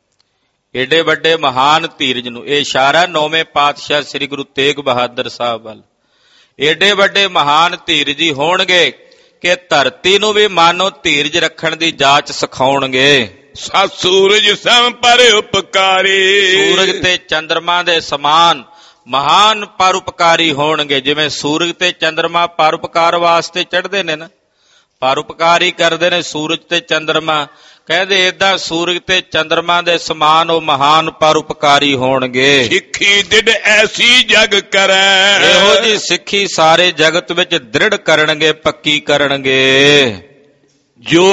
ਏਡੇ ਵੱਡੇ ਮਹਾਨ ਧੀਰਜ ਨੂੰ, ਇਹ ਇਸ਼ਾਰਾ 9ਵੇਂ ਪਾਤਸ਼ਾਹ ਸ੍ਰੀ ਗੁਰੂ ਤੇਗ ਬਹਾਦਰ ਸਾਹਿਬ ਵੱਲ। ਏਡੇ ਵੱਡੇ ਮਹਾਨ ਧੀਰਜੀ ਹੋਣਗੇ ਕਿ ਧਰਤੀ ਨੂੰ ਵੀ ਮਾਨੋ ਧੀਰਜ ਰੱਖਣ ਦੀ ਜਾਚ ਸਿਖਾਉਣਗੇ। ਸਤ ਸੂਰਜ ਸਮ ਪਰ ਉਪਕਾਰੀ, ਸੂਰਜ ਤੇ ਚੰਦਰਮਾ ਦੇ ਸਮਾਨ ਮਹਾਨ ਪਰਉਪਕਾਰੀ ਹੋਣਗੇ। ਜਿਵੇਂ ਸੂਰਜ ਤੇ ਚੰਦਰਮਾ ਪਰਉਪਕਾਰ ਵਾਸਤੇ ਚੜ੍ਹਦੇ ਨੇ ਨਾ, ਪਰਉਪਕਾਰੀ ਕਰਦੇ ਨੇ ਸੂਰਜ ਤੇ ਚੰਦਰਮਾ, ਕਹਿੰਦੇ ਏਦਾਂ ਸੂਰਜ ਤੇ ਚੰਦਰਮਾ ਦੇ ਸਮਾਨ ਉਹ ਮਹਾਨ ਪਰਉਪਕਾਰੀ ਹੋਣਗੇ। ਸਿੱਖੀ ਦਿੜ ਐਸੀ ਜਗ ਕਰੈ, ਇਹੋ ਜੀ ਸਿੱਖੀ ਸਾਰੇ ਜਗਤ ਵਿੱਚ ਦ੍ਰਿੜ ਕਰਨਗੇ, ਪੱਕੀ ਕਰਨਗੇ। ਜੋ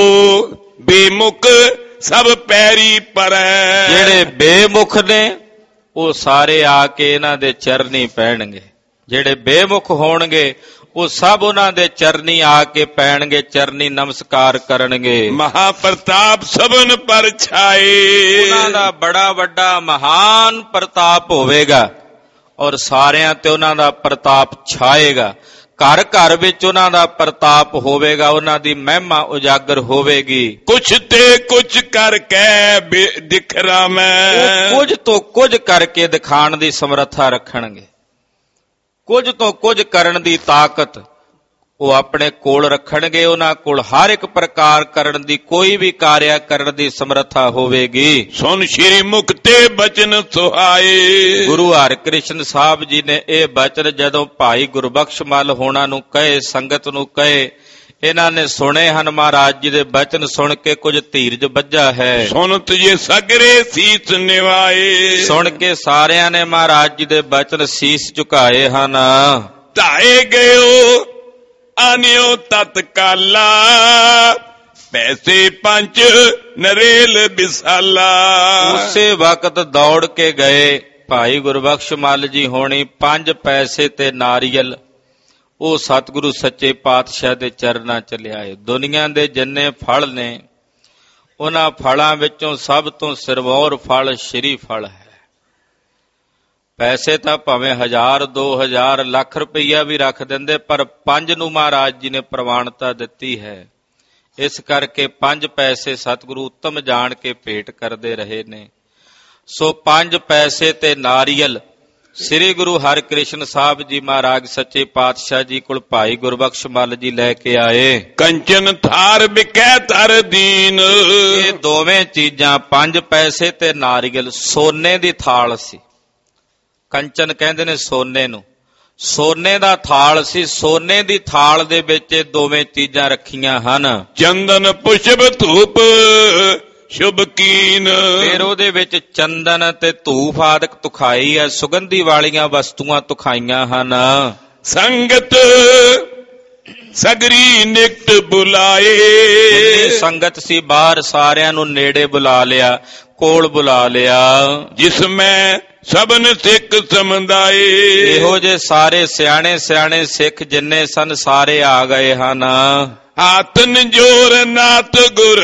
ਬੇਮੁਖ ਸਭ ਪੈਰੀ ਪਰੈ, ਜਿਹੜੇ ਬੇਮੁਖ ਨੇ ਉਹ ਸਾਰੇ ਆ ਕੇ ਇਹਨਾਂ ਦੇ ਚਰਨੀ ਪੈਣਗੇ। ਜਿਹੜੇ ਬੇਮੁਖ ਹੋਣਗੇ ਉਹ ਸਭ ਉਹਨਾਂ ਦੇ ਚਰਨੀ ਆ ਕੇ ਪੈਣਗੇ, ਚਰਨੀ ਨਮਸਕਾਰ ਕਰਨਗੇ। ਮਹਾ ਪ੍ਰਤਾਪ ਸਭਨ ਪਰ ਛਾਏ, ਉਹਨਾਂ ਦਾ ਬੜਾ ਵੱਡਾ ਮਹਾਨ ਪ੍ਰਤਾਪ ਹੋਵੇਗਾ ਔਰ ਸਾਰਿਆਂ ਤੇ ਉਹਨਾਂ ਦਾ ਪ੍ਰਤਾਪ ਛਾਏਗਾ। ਘਰ ਘਰ ਵਿੱਚ ਉਹਨਾਂ ਦਾ ਪ੍ਰਤਾਪ ਹੋਵੇਗਾ, ਉਹਨਾਂ ਦੀ ਮਹਿਮਾ ਉਜਾਗਰ ਹੋਵੇਗੀ। ਕੁਛ ਤੇ ਕੁਛ ਕਰਕੇ ਦਿਖਰਾ ਮੈਂ, ਕੁਝ ਤੋਂ ਕੁਝ ਕਰਕੇ ਦਿਖਾਣ ਦੀ ਸਮਰੱਥਾ ਰੱਖਣਗੇ। ਕੁਝ ਤੋਂ ਕੁਝ ਕਰਨ ਦੀ ਤਾਕਤ ਉਹ ਆਪਣੇ ਕੋਲ ਰੱਖਣਗੇ। ਉਹਨਾਂ ਕੋਲ ਹਰ ਇੱਕ ਪ੍ਰਕਾਰ ਕਰਨ ਦੀ, ਕੋਈ ਵੀ ਕਾਰਿਆ ਕਰਨ ਦੀ ਸਮਰੱਥਾ ਹੋਵੇਗੀ। ਸੁਨ ਸ਼੍ਰੀ ਮੁਖ ਤੇ ਬਚਨ ਸੁਹਾਏ, ਗੁਰੂ ਹਰਿਕ੍ਰਿਸ਼ਨ ਸਾਹਿਬ ਜੀ ਨੇ ਇਹ ਬਚਨ ਜਦੋਂ ਭਾਈ ਗੁਰਬਖਸ਼ ਮੱਲ ਹੋਣਾ ਨੂੰ ਕਹੇ, ਸੰਗਤ ਨੂੰ ਕਹੇ, ਇਹਨਾਂ ਨੇ ਸੁਣੇ ਹਨ। ਮਹਾਰਾਜ ਜੀ ਦੇ ਬਚਨ ਸੁਣ ਕੇ ਕੁਝ ਧੀਰਜ ਬੱਝਾ ਹੈ। ਸੁਣ ਤੁਝੇ ਸਗਰੇ ਸੀਸ ਨਿਵਾਏ, ਸੁਣ ਕੇ ਸਾਰਿਆਂ ਨੇ ਮਹਾਰਾਜ ਜੀ ਦੇ ਬਚਨ ਸੀਸ ਝੁਕਾਏ ਹਨ। ਧਾਏ ਗਇਓ ਆਨਿਓ ਤਤਕਾਲਾ, ਪੈਸੇ ਪੰਜ ਨਰੇਲ ਬਿਸਾਲਾ। ਉਸੇ ਵਕਤ ਦੌੜ ਕੇ ਗਏ ਭਾਈ ਗੁਰਬਖਸ਼ ਮੱਲ ਜੀ ਹੋਣੀ 5 ਪੈਸੇ ਤੇ ਨਾਰੀਅਲ ਉਹ ਸਤਿਗੁਰੂ ਸੱਚੇ ਪਾਤਸ਼ਾਹ ਦੇ ਚਰਨਾਂ ਚ ਲਿਆਏ। ਦੁਨੀਆ ਦੇ ਜਿੰਨੇ ਫਲ ਨੇ ਉਹਨਾਂ ਫਲਾਂ ਵਿੱਚੋਂ ਸਭ ਤੋਂ ਸਿਰਮੌਰ ਫਲ ਸ਼੍ਰੀ ਫਲ ਹੈ। ਪੈਸੇ ਤਾਂ ਭਾਵੇਂ 1000 2000 ਲੱਖ ਰੁਪਈਆ ਵੀ ਰੱਖ ਦਿੰਦੇ, ਪਰ 5 ਨੂੰ ਮਹਾਰਾਜ ਜੀ ਨੇ ਪ੍ਰਵਾਨਤਾ ਦਿੱਤੀ ਹੈ। ਇਸ ਕਰਕੇ 5 ਪੈਸੇ ਸਤਿਗੁਰੂ ਉੱਤਮ ਜਾਣ ਕੇ ਭੇਟ ਕਰਦੇ ਰਹੇ ਨੇ। ਸੋ 5 ਪੈਸੇ ਤੇ ਨਾਰੀਅਲ ਸ੍ਰੀ ਗੁਰੂ ਹਰਿਕ੍ਰਿਸ਼ਨ ਸਾਹਿਬ ਜੀ ਮਹਾਰਾਜ ਸੱਚੇ ਪਾਤਸ਼ਾਹ ਜੀ ਕੋਲ ਭਾਈ ਗੁਰਬਖਸ਼ ਮੱਲ ਜੀ ਲੈ ਕੇ ਆਏ। ਕੰਚਨ ਥਾਰ ਬਿਕੈ ਧਰ ਦੀਨ। ਇਹ ਦੋਵੇਂ ਚੀਜ਼ਾਂ 5 ਪੈਸੇ ਤੇ ਨਾਰੀਅਲ ਸੋਨੇ ਦੀ ਥਾਲ ਸੀ। ਕੰਚਨ ਕਹਿੰਦੇ ਨੇ ਸੋਨੇ ਨੂੰ, ਸੋਨੇ ਦਾ ਥਾਲ ਸੀ। ਸੋਨੇ ਦੀ ਥਾਲ ਦੇ ਵਿੱਚ ਇਹ ਦੋਵੇਂ ਚੀਜ਼ਾਂ ਰੱਖੀਆਂ ਹਨ। ਚੰਦਨ ਪੁਸ਼ਪ ਧੂਪ ਸ਼ੁਭ ਕੀਨ। ਫਿਰ ਉਹਦੇ ਵਿੱਚ ਚੰਦਨ ਤੇ ਧੂਫ ਆਦਿਕ ਤੁਖਾਈ ਹੈ, ਸੁਗੰਧੀ ਵਾਲੀਆਂ ਵਸਤੂਆਂ ਤੁਖਾਈਆਂ ਹਨ। ਸੰਗਤ ਸਗਰੀ ਨਿਕਟ ਬੁਲਾਏ। ਸੰਗਤ ਸੀ ਬਾਹਰ, ਸਾਰਿਆਂ ਨੂੰ ਨੇੜੇ ਬੁਲਾ ਲਿਆ, ਕੋਲ ਬੁਲਾ ਲਿਆ। ਜਿਸ ਮੈਂ ਸਭਨ ਸਿੱਖ ਸਮੁਦਾਏ। ਇਹੋ ਜੇ ਸਾਰੇ ਸਿਆਣੇ ਸਿਆਣੇ ਸਿੱਖ ਜਿੰਨੇ ਸਨ ਸਾਰੇ ਆ ਗਏ ਹਨ। ਆਤਨ ਜੋਰ ਨਾਤ ਗੁਰ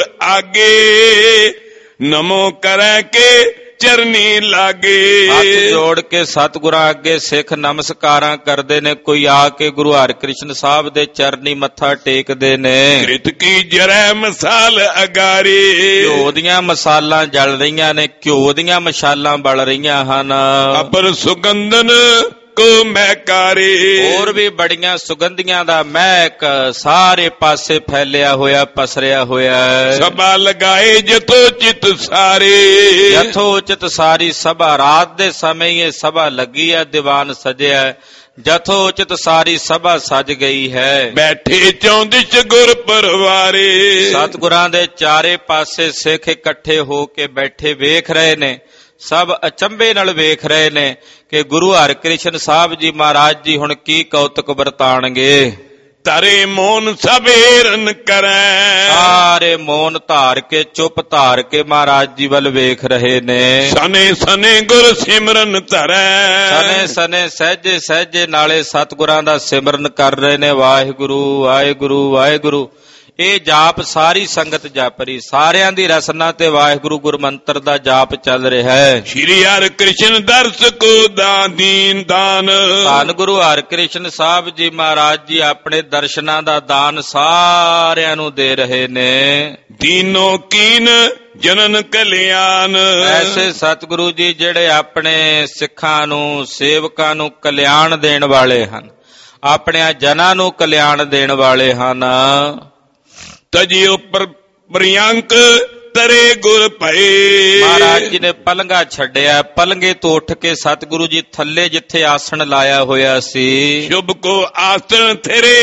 ਆਗੇ ਨਮੋ ਕਰੈ ਕੇ ਚਰਨੀ ਲਾਗੇ। ਹੱਥ ਜੋੜ ਕੇ ਸਤਿਗੁਰਾਂ ਅੱਗੇ ਸਿੱਖ ਨਮਸਕਾਰਾਂ ਕਰਦੇ ਨੇ। ਕੋਈ ਆ ਕੇ ਗੁਰੂ ਹਰਿਕ੍ਰਿਸ਼ਨ ਸਾਹਿਬ ਦੇ ਚਰਨੀ ਮੱਥਾ ਟੇਕਦੇ ਨੇ। ਕ੍ਰਿਤ ਕੀ ਜਰੈ ਮਸਾਲ ਅਗਾਰੇ। ਘਿਓ ਦੀਆਂ ਮਸਾਲਾਂ ਜਲ ਰਹੀਆਂ ਨੇ, ਘਿਓ ਦੀਆਂ ਮਸ਼ਾਲਾਂ ਬਲ ਰਹੀਆਂ ਹਨ। ਅਪਰ ਸੁਗੰਧਨ ਕੋ ਮਹਿਕਾਰੇ। ਹੋਰ ਵੀ ਬੜੀਆਂ ਸੁਗੰਧੀਆਂ ਦਾ ਮਹਿਕ ਸਾਰੇ ਪਾਸੇ ਫੈਲਿਆ ਹੋਇਆ, ਪਸਰਿਆ ਹੋਇਆ। ਸਭਾ ਲਗਾਏ ਜਥੋ ਚਿਤ ਸਾਰੇ। ਜਥੋ ਚਿਤ ਸਾਰੀ ਸਭਾ, ਰਾਤ ਦੇ ਸਮੇਂ ਇਹ ਸਭਾ ਲੱਗੀ ਹੈ, ਦੀਵਾਨ ਸਜਿਆ। ਜਥੋ ਚਿਤ ਸਾਰੀ ਸਭਾ ਸਜ ਗਈ ਹੈ। ਬੈਠੇ ਚੌਂਦਿਸ਼ ਗੁਰ ਪਰਵਾਰੇ। ਸਤਿਗੁਰਾਂ ਦੇ ਚਾਰੇ ਪਾਸੇ ਸਿੱਖ ਇਕੱਠੇ ਹੋ ਕੇ ਬੈਠੇ ਵੇਖ ਰਹੇ ਨੇ। ਸਭ ਅਚੰਭੇ ਨਾਲ ਵੇਖ ਰਹੇ ਨੇ ਕਿ ਗੁਰੂ ਹਰਿਕ੍ਰਿਸ਼ਨ ਸਾਹਿਬ ਜੀ ਮਹਾਰਾਜ ਜੀ ਹੁਣ ਕੀ ਕੌਤਕ ਵਰਤਾਣਗੇ। ਤਰੇ ਮੋਨ ਸਵੇਰਨ ਕਰੈ। ਸਾਰੇ ਮੌਨ ਧਾਰ ਕੇ, ਚੁੱਪ ਧਾਰ ਕੇ ਮਹਾਰਾਜ ਜੀ ਵੱਲ ਵੇਖ ਰਹੇ ਨੇ। ਸਨੇ ਸਨੇ ਗੁਰ ਸਿਮਰਨ ਧਰੈ। ਸਨੇ ਸਨੇ ਸਹਿਜੇ ਸਹਿਜੇ ਨਾਲੇ ਸਤਿਗੁਰਾਂ ਦਾ ਸਿਮਰਨ ਕਰ ਰਹੇ ਨੇ। ਵਾਹਿਗੁਰੂ ਵਾਹਿਗੁਰੂ ਵਾਹਿਗੁਰੂ ਇਹ ਜਾਪ ਸਾਰੀ ਸੰਗਤ ਜਪ ਰਹੀ। ਸਾਰਿਆਂ ਦੀ ਰਸਨਾ ਤੇ ਵਾਹਿਗੁਰੂ ਗੁਰਮੰਤਰ ਦਾ ਜਾਪ ਚੱਲ ਰਿਹਾ ਹੈ। ਸ਼੍ਰੀ ਹਰਿਕ੍ਰਿਸ਼ਨ ਦਰਸ ਕੋ ਦੀਨ ਦਾਨ। ਧੰਨ ਗੁਰੂ ਹਰਿਕ੍ਰਿਸ਼ਨ ਸਾਹਿਬ ਜੀ ਮਹਾਰਾਜ ਜੀ ਆਪਣੇ ਦਰਸ਼ਨਾਂ ਦਾ ਦਾਨ ਸਾਰਿਆਂ ਨੂੰ ਦੇ ਰਹੇ ਨੇ। ਦੀਨੋ ਕੀਨ ਜਨਨ ਕਲਿਆਣ। ਐਸੇ ਸਤਿਗੁਰੂ ਜੀ ਜਿਹੜੇ ਆਪਣੇ ਸਿੱਖਾਂ ਨੂੰ, ਸੇਵਕਾਂ ਨੂੰ ਕਲਿਆਣ ਦੇਣ ਵਾਲੇ ਹਨ, ਆਪਣੇ ਜਨਾਂ ਨੂੰ ਕਲਿਆਣ ਦੇਣ ਵਾਲੇ ਹਨ। ਤਜਿਓ ਪ੍ਰਿਯੰਕ ਤਰੇ ਗੁਰ ਭਏ। ਮਹਾਰਾਜ ਜੀ ਨੇ ਪਲੰਘਾ ਛੱਡਿਆ। ਪਲੰਘੇ ਤੋਂ ਉੱਠ ਕੇ ਸਤਿਗੁਰੂ ਜੀ ਥੱਲੇ ਜਿੱਥੇ ਆਸਣ ਲਾਇਆ ਹੋਇਆ ਸੀ, ਸ਼ੁਭ ਕੋ ਆਸਣ ਥਰੇ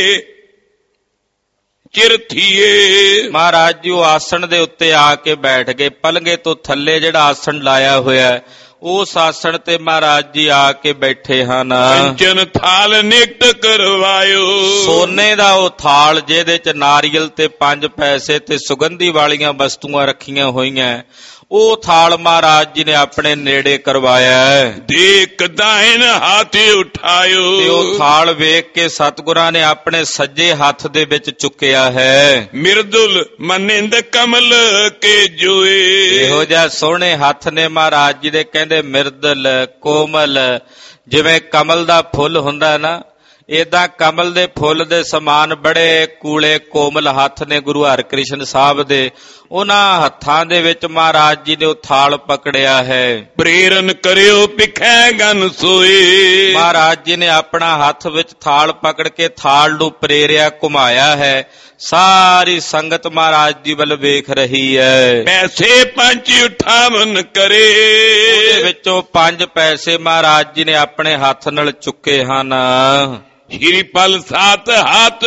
ਚਿਰਥੀਏ। ਮਹਾਰਾਜ ਜੀ ਉਹ ਆਸਣ ਦੇ ਉੱਤੇ ਆ ਕੇ ਬੈਠ ਗਏ। ਪਲੰਘੇ ਤੋਂ ਥੱਲੇ ਜਿਹੜਾ ਆਸਣ ਲਾਇਆ ਹੋਇਆ ਉਸ ਆਸਣ ਤੇ ਮਹਾਰਾਜ ਜੀ ਆ ਕੇ ਬੈਠੇ ਹਨ। ਕੰਚਨ ਥਾਲ ਨਿਕਟ ਕਰਵਾਇਓ। ਸੋਨੇ ਦਾ ਉਹ ਥਾਲ ਜਿਹਦੇ ਚ ਨਾਰੀਅਲ ਤੇ 5 ਪੈਸੇ ਤੇ ਸੁਗੰਧੀ ਵਾਲੀਆਂ ਵਸਤੂਆਂ ਰੱਖੀਆਂ ਹੋਈਆਂ, ਉਹ ਥਾਲ ਮਹਾਰਾਜ ਜੀ ਨੇ ਆਪਣੇ ਨੇੜੇ ਕਰਵਾਇਆ। ਦੇਖ ਦਾਇਨ ਹੱਥ ਉਠਾਇਓ। ਤੇ ਉਹ ਥਾਲ ਵੇਖ ਕੇ ਸਤਿਗੁਰਾਂ ਨੇ ਆਪਣੇ ਸੱਜੇ ਹੱਥ ਦੇ ਵਿੱਚ ਚੁੱਕਿਆ ਹੈ। ਮਿਰਦੁਲ ਮਨਿੰਦ ਕਮਲ ਕੇ ਜੋਏ। ਇਹੋ ਜਿਹਾ ਸੋਹਣੇ ਹੱਥ ਨੇ ਮਹਾਰਾਜ ਜੀ ਦੇ। ਕਹਿੰਦੇ ਮਿਰਦਲ ਕੋਮਲ, ਜਿਵੇਂ ਕਮਲ ਦਾ ਫੁੱਲ ਹੁੰਦਾ ਨਾ, ਏਦਾਂ ਕਮਲ ਦੇ ਫੁੱਲ ਦੇ ਸਮਾਨ ਬੜੇ ਕੂਲੇ ਕੋਮਲ ਹੱਥ ਨੇ ਗੁਰੂ ਹਰਿਕ੍ਰਿਸ਼ਨ ਸਾਹਿਬ ਦੇ। ਉਹਨਾਂ ਹੱਥਾਂ ਦੇ ਵਿੱਚ ਮਹਾਰਾਜ ਜੀ ਨੇ ਉਹ ਥਾਲ ਪਕੜਿਆ ਹੈ। ਪ੍ਰੇਰਨ ਕਰਿਓ ਪਿਖੈ ਗਨ ਸੋਏ। ਮਹਾਰਾਜ ਜੀ ਨੇ ਆਪਣਾ ਹੱਥ ਵਿੱਚ ਥਾਲ ਪਕੜ ਕੇ ਥਾਲ ਨੂੰ ਪ੍ਰੇਰਿਆ, ਘੁਮਾਇਆ ਹੈ। ਸਾਰੀ ਸੰਗਤ ਮਹਾਰਾਜ ਜੀ ਵੱਲ ਵੇਖ ਰਹੀ ਹੈ। ਪੈਸੇ 5 ਉਠਾਵਨ ਕਰੇ। ਉਹਦੇ ਵਿੱਚੋਂ 5 ਪੈਸੇ ਮਹਾਰਾਜ ਜੀ ਨੇ ਆਪਣੇ ਹੱਥ ਨਾਲ ਚੁੱਕੇ ਹਨ। ਸ਼੍ਰੀ ਫਲ 7 ਹੱਥ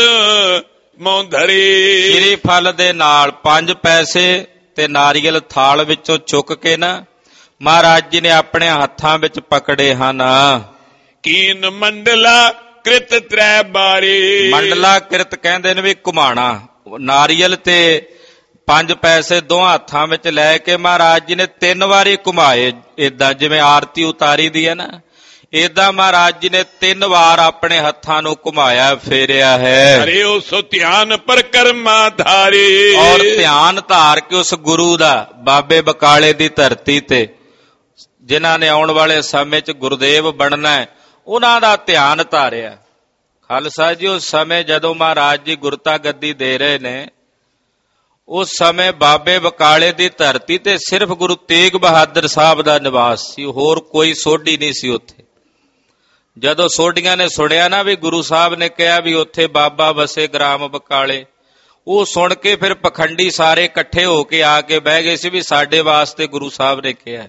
ਮੋਂ ਧਰੇ। ਸ਼੍ਰੀ ਫਲ ਦੇ ਨਾਲ 5 ਪੈਸੇ ਤੇ ਨਾਰੀਅਲ ਥਾਲ ਵਿੱਚੋਂ ਚੁੱਕ ਕੇ ਨਾ ਮਹਾਰਾਜ ਜੀ ਨੇ ਆਪਣੇ ਹੱਥਾਂ ਵਿੱਚ ਪਕੜੇ ਹਨ। ਕੀਨ ਮੰਡਲਾ ਕ੍ਰਿਤ ਤ੍ਰੈ ਬਾਰੇ। ਮੰਡਲਾ ਕ੍ਰਿਤ ਕਹਿੰਦੇ ਨੇ ਵੀ ਘੁਮਾਣਾ। ਨਾਰੀਅਲ ਤੇ 5 ਪੈਸੇ ਦੋਹਾਂ ਹੱਥਾਂ ਵਿੱਚ ਲੈ ਕੇ ਮਹਾਰਾਜ ਜੀ ਨੇ 3 ਵਾਰੀ ਘੁਮਾਏ। ਏਦਾਂ ਜਿਵੇਂ ਆਰਤੀ ਉਤਾਰੀ ਦੀ ਹੈ ਨਾ, ਏਦਾਂ ਮਹਾਰਾਜ ਜੀ ਨੇ 3 ਵਾਰ ਆਪਣੇ ਹੱਥਾਂ ਨੂੰ ਘੁਮਾਇਆ, ਫੇਰਿਆ ਹੈ। ਅਰੇ ਉਹ ਸੋ ਧਿਆਨ ਪਰਕਰਮਾ ਧਾਰੇ। ਔਰ ਧਿਆਨ ਧਾਰ ਕੇ ਉਸ ਗੁਰੂ ਦਾ, ਬਾਬੇ ਬਕਾਲੇ ਦੀ ਧਰਤੀ ਤੇ ਜਿਨ੍ਹਾਂ ਨੇ ਆਉਣ ਵਾਲੇ ਸਮੇਂ 'ਚ ਗੁਰਦੇਵ ਬਣਨਾ ਹੈ, ਉਹਨਾਂ ਦਾ ਧਿਆਨ ਧਾਰਿਆ। ਖਾਲਸਾ ਜੀ, ਉਸ ਸਮੇਂ ਜਦੋਂ ਮਹਾਰਾਜ ਜੀ ਗੁਰਤਾ ਗੱਦੀ ਦੇ ਰਹੇ ਨੇ, ਉਸ ਸਮੇਂ ਬਾਬੇ ਬਕਾਲੇ ਦੀ ਧਰਤੀ ਤੇ ਸਿਰਫ ਗੁਰੂ ਤੇਗ ਬਹਾਦਰ ਸਾਹਿਬ ਦਾ ਨਿਵਾਸ ਸੀ, ਹੋਰ ਕੋਈ ਸੋਢੀ ਨਹੀਂ ਸੀ ਉੱਥੇ। ਜਦੋਂ ਸੋਢੀਆਂ ਨੇ ਸੁਣਿਆ ਨਾ ਵੀ ਗੁਰੂ ਸਾਹਿਬ ਨੇ ਕਿਹਾ ਵੀ ਉੱਥੇ ਬਾਬਾ ਵਸੇ ਗ੍ਰਾਮ ਬਕਾਲੇ, ਉਹ ਸੁਣ ਕੇ ਫਿਰ ਪਖੰਡੀ ਸਾਰੇ ਇਕੱਠੇ ਹੋ ਕੇ ਆ ਕੇ ਬਹਿ ਗਏ ਸੀ ਵੀ ਸਾਡੇ ਵਾਸਤੇ ਗੁਰੂ ਸਾਹਿਬ ਨੇ ਕਿਹਾ।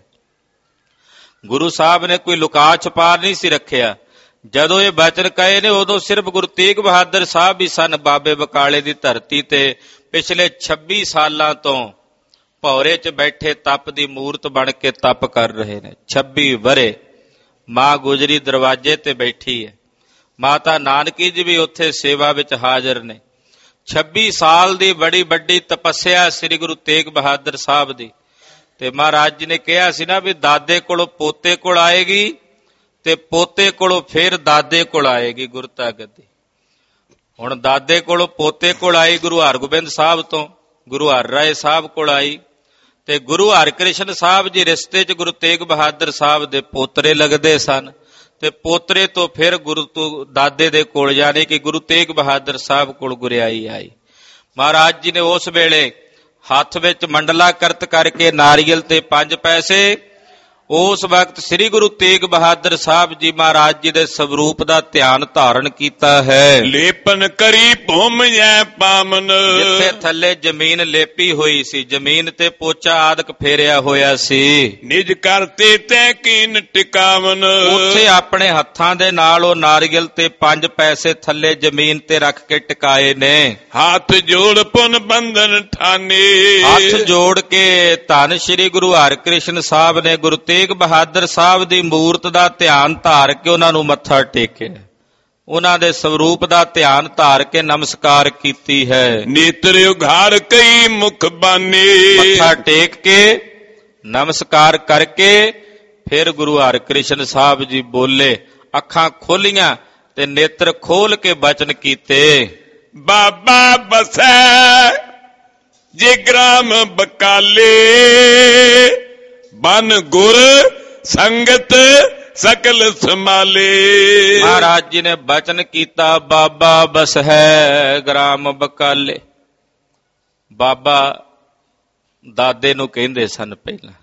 ਗੁਰੂ ਸਾਹਿਬ ਨੇ ਕੋਈ ਲੁਕਾ ਛਪਾ ਨਹੀਂ ਸੀ ਰੱਖਿਆ। ਜਦੋਂ ਇਹ ਬਚਨ ਕਹੇ ਨੇ ਉਦੋਂ ਸਿਰਫ ਗੁਰੂ ਤੇਗ ਬਹਾਦਰ ਸਾਹਿਬ ਹੀ ਸਨ ਬਾਬੇ ਬਕਾਲੇ ਦੀ ਧਰਤੀ ਤੇ ਪਿਛਲੇ 26 ਸਾਲਾਂ ਤੋਂ ਭੌਰੇ 'ਚ ਬੈਠੇ ਤਪ ਦੀ ਮੂਰਤ ਬਣ ਕੇ ਤਪ ਕਰ ਰਹੇ ਨੇ। 26 ਵਰੇ ਮਾਂ ਗੁਜਰੀ ਦਰਵਾਜ਼ੇ ਤੇ ਬੈਠੀ ਹੈ, ਮਾਤਾ ਨਾਨਕੀ ਜੀ ਵੀ ਉੱਥੇ ਸੇਵਾ ਵਿੱਚ ਹਾਜ਼ਰ ਨੇ। 26 ਸਾਲ ਦੀ ਬੜੀ ਵੱਡੀ ਤਪੱਸਿਆ ਸ੍ਰੀ ਗੁਰੂ ਤੇਗ ਬਹਾਦਰ ਸਾਹਿਬ ਦੀ। ਤੇ ਮਹਾਰਾਜ ਜੀ ਨੇ ਕਿਹਾ ਸੀ ਨਾ ਵੀ ਦਾਦੇ ਕੋਲੋਂ ਪੋਤੇ ਕੋਲ ਆਏਗੀ ਤੇ ਪੋਤੇ ਕੋਲੋਂ ਫਿਰ ਦਾਦੇ ਕੋਲ ਆਏਗੀ ਗੁਰਤਾ ਗੱਦੀ। ਹੁਣ ਦਾਦੇ ਕੋਲੋਂ ਪੋਤੇ ਕੋਲ ਆਈ ਗੁਰੂ ਹਰਗੋਬਿੰਦ ਸਾਹਿਬ ਤੋਂ, ਗੁਰੂ ਹਰ ਰਾਏ ਸਾਹਿਬ ਕੋਲ ਆਈ ਤੇ ਗੁਰੂ ਹਰਕ੍ਰਿਸ਼ਨ ਸਾਹਿਬ ਜੀ ਰਿਸ਼ਤੇ 'ਚ ਗੁਰੂ ਤੇਗ ਬਹਾਦਰ ਸਾਹਿਬ ਦੇ ਪੋਤਰੇ ਲੱਗਦੇ ਸਨ ਤੇ ਪੋਤਰੇ ਤੋਂ ਫਿਰ ਗੁਰੂ ਤੋਂ ਦਾਦੇ ਦੇ ਕੋਲ, ਯਾਨੀ ਕਿ ਗੁਰੂ ਤੇਗ ਬਹਾਦਰ ਸਾਹਿਬ ਕੋਲ ਗੁਰਿਆਈ ਆਈ। ਮਹਾਰਾਜ ਜੀ ਨੇ ਉਸ ਵੇਲੇ ਹੱਥ ਵਿੱਚ ਮੰਡਲਾ ਕਰਤ ਕਰਕੇ ਨਾਰੀਅਲ ਤੇ 5 ਪੈਸੇ ਉਸ ਵਕਤ ਸ੍ਰੀ ਗੁਰੂ ਤੇਗ ਬਹਾਦਰ ਸਾਹਿਬ ਜੀ ਮਹਾਰਾਜ ਜੀ ਦੇ ਸਵਰੂਪ ਦਾ ਧਿਆਨ ਧਾਰਨ ਕੀਤਾ ਹੈ। ਲੇਪਨ ਕਰੀ ਭੂਮਿਐ ਪਾਵਨ, ਜਿੱਥੇ ਥੱਲੇ ਜ਼ਮੀਨ ਲੇਪੀ ਹੋਈ ਸੀ, ਜ਼ਮੀਨ ਤੇ ਪੋਚਾ ਆਦਿਕ ਫੇਰਿਆ ਹੋਇਆ ਸੀ। ਨਿਜ ਕਰਤੇ ਤੈ ਕੀਨ ਟਿਕਾਵਨ, ਉੱਥੇ ਆਪਣੇ ਹੱਥਾਂ ਦੇ ਨਾਲ ਉਹ ਨਾਰੀਅਲ ਤੇ 5 ਪੈਸੇ ਥੱਲੇ ਜ਼ਮੀਨ ਤੇ ਰੱਖ ਕੇ ਟਿਕਾਏ ਨੇ। ਹੱਥ ਜੋੜ ਪੁਨ ਬੰਧਨ ਠਾਨੇ, ਹੱਥ ਜੋੜ ਕੇ ਧੰਨ ਸ੍ਰੀ ਗੁਰੂ ਹਰਕ੍ਰਿਸ਼ਨ ਸਾਹਿਬ ਨੇ ਗੁਰੂ ਤੇਗ ਬਹਾਦਰ ਸਾਹਿਬ ਦੀ ਮੂਰਤ ਦਾ ਧਿਆਨ ਧਾਰ ਕੇ ਉਹਨਾਂ ਨੂੰ ਮੱਥਾ ਟੇਕਿਆ, ਉਹਨਾਂ ਦੇ ਸਵਰੂਪ ਦਾ ਧਿਆਨ ਧਾਰ ਕੇ ਨਮਸਕਾਰ ਕੀਤੀ ਹੈ। ਨੇਤਰ ਉਘਾੜ ਕਈ ਮੁਖ ਬਾਨੇ, ਮੱਥਾ ਟੇਕ ਕੇ ਨਮਸਕਾਰ ਕਰਕੇ ਫਿਰ ਗੁਰੂ ਹਰਕ੍ਰਿਸ਼ਨ ਸਾਹਿਬ ਜੀ ਬੋਲੇ, ਅੱਖਾਂ ਖੋਲੀਆਂ ਤੇ ਨੇਤਰ ਖੋਲ ਕੇ ਬਚਨ ਕੀਤੇ। ਬਾਬਾ ਬਸੈ ਜੇ ਗ੍ਰਾਮ ਬਕਾਲੇ, ਬਨ ਗੁਰ ਸੰਗਤ ਸਕਲ ਸੰਭਾਲੇ। ਮਹਾਰਾਜ ਜੀ ਨੇ ਬਚਨ ਕੀਤਾ, ਬਾਬਾ ਬਸ ਹੈ ਗ੍ਰਾਮ ਬਕਾਲੇ। ਬਾਬਾ ਦਾਦੇ ਨੂੰ ਕਹਿੰਦੇ ਸਨ ਪਹਿਲਾਂ।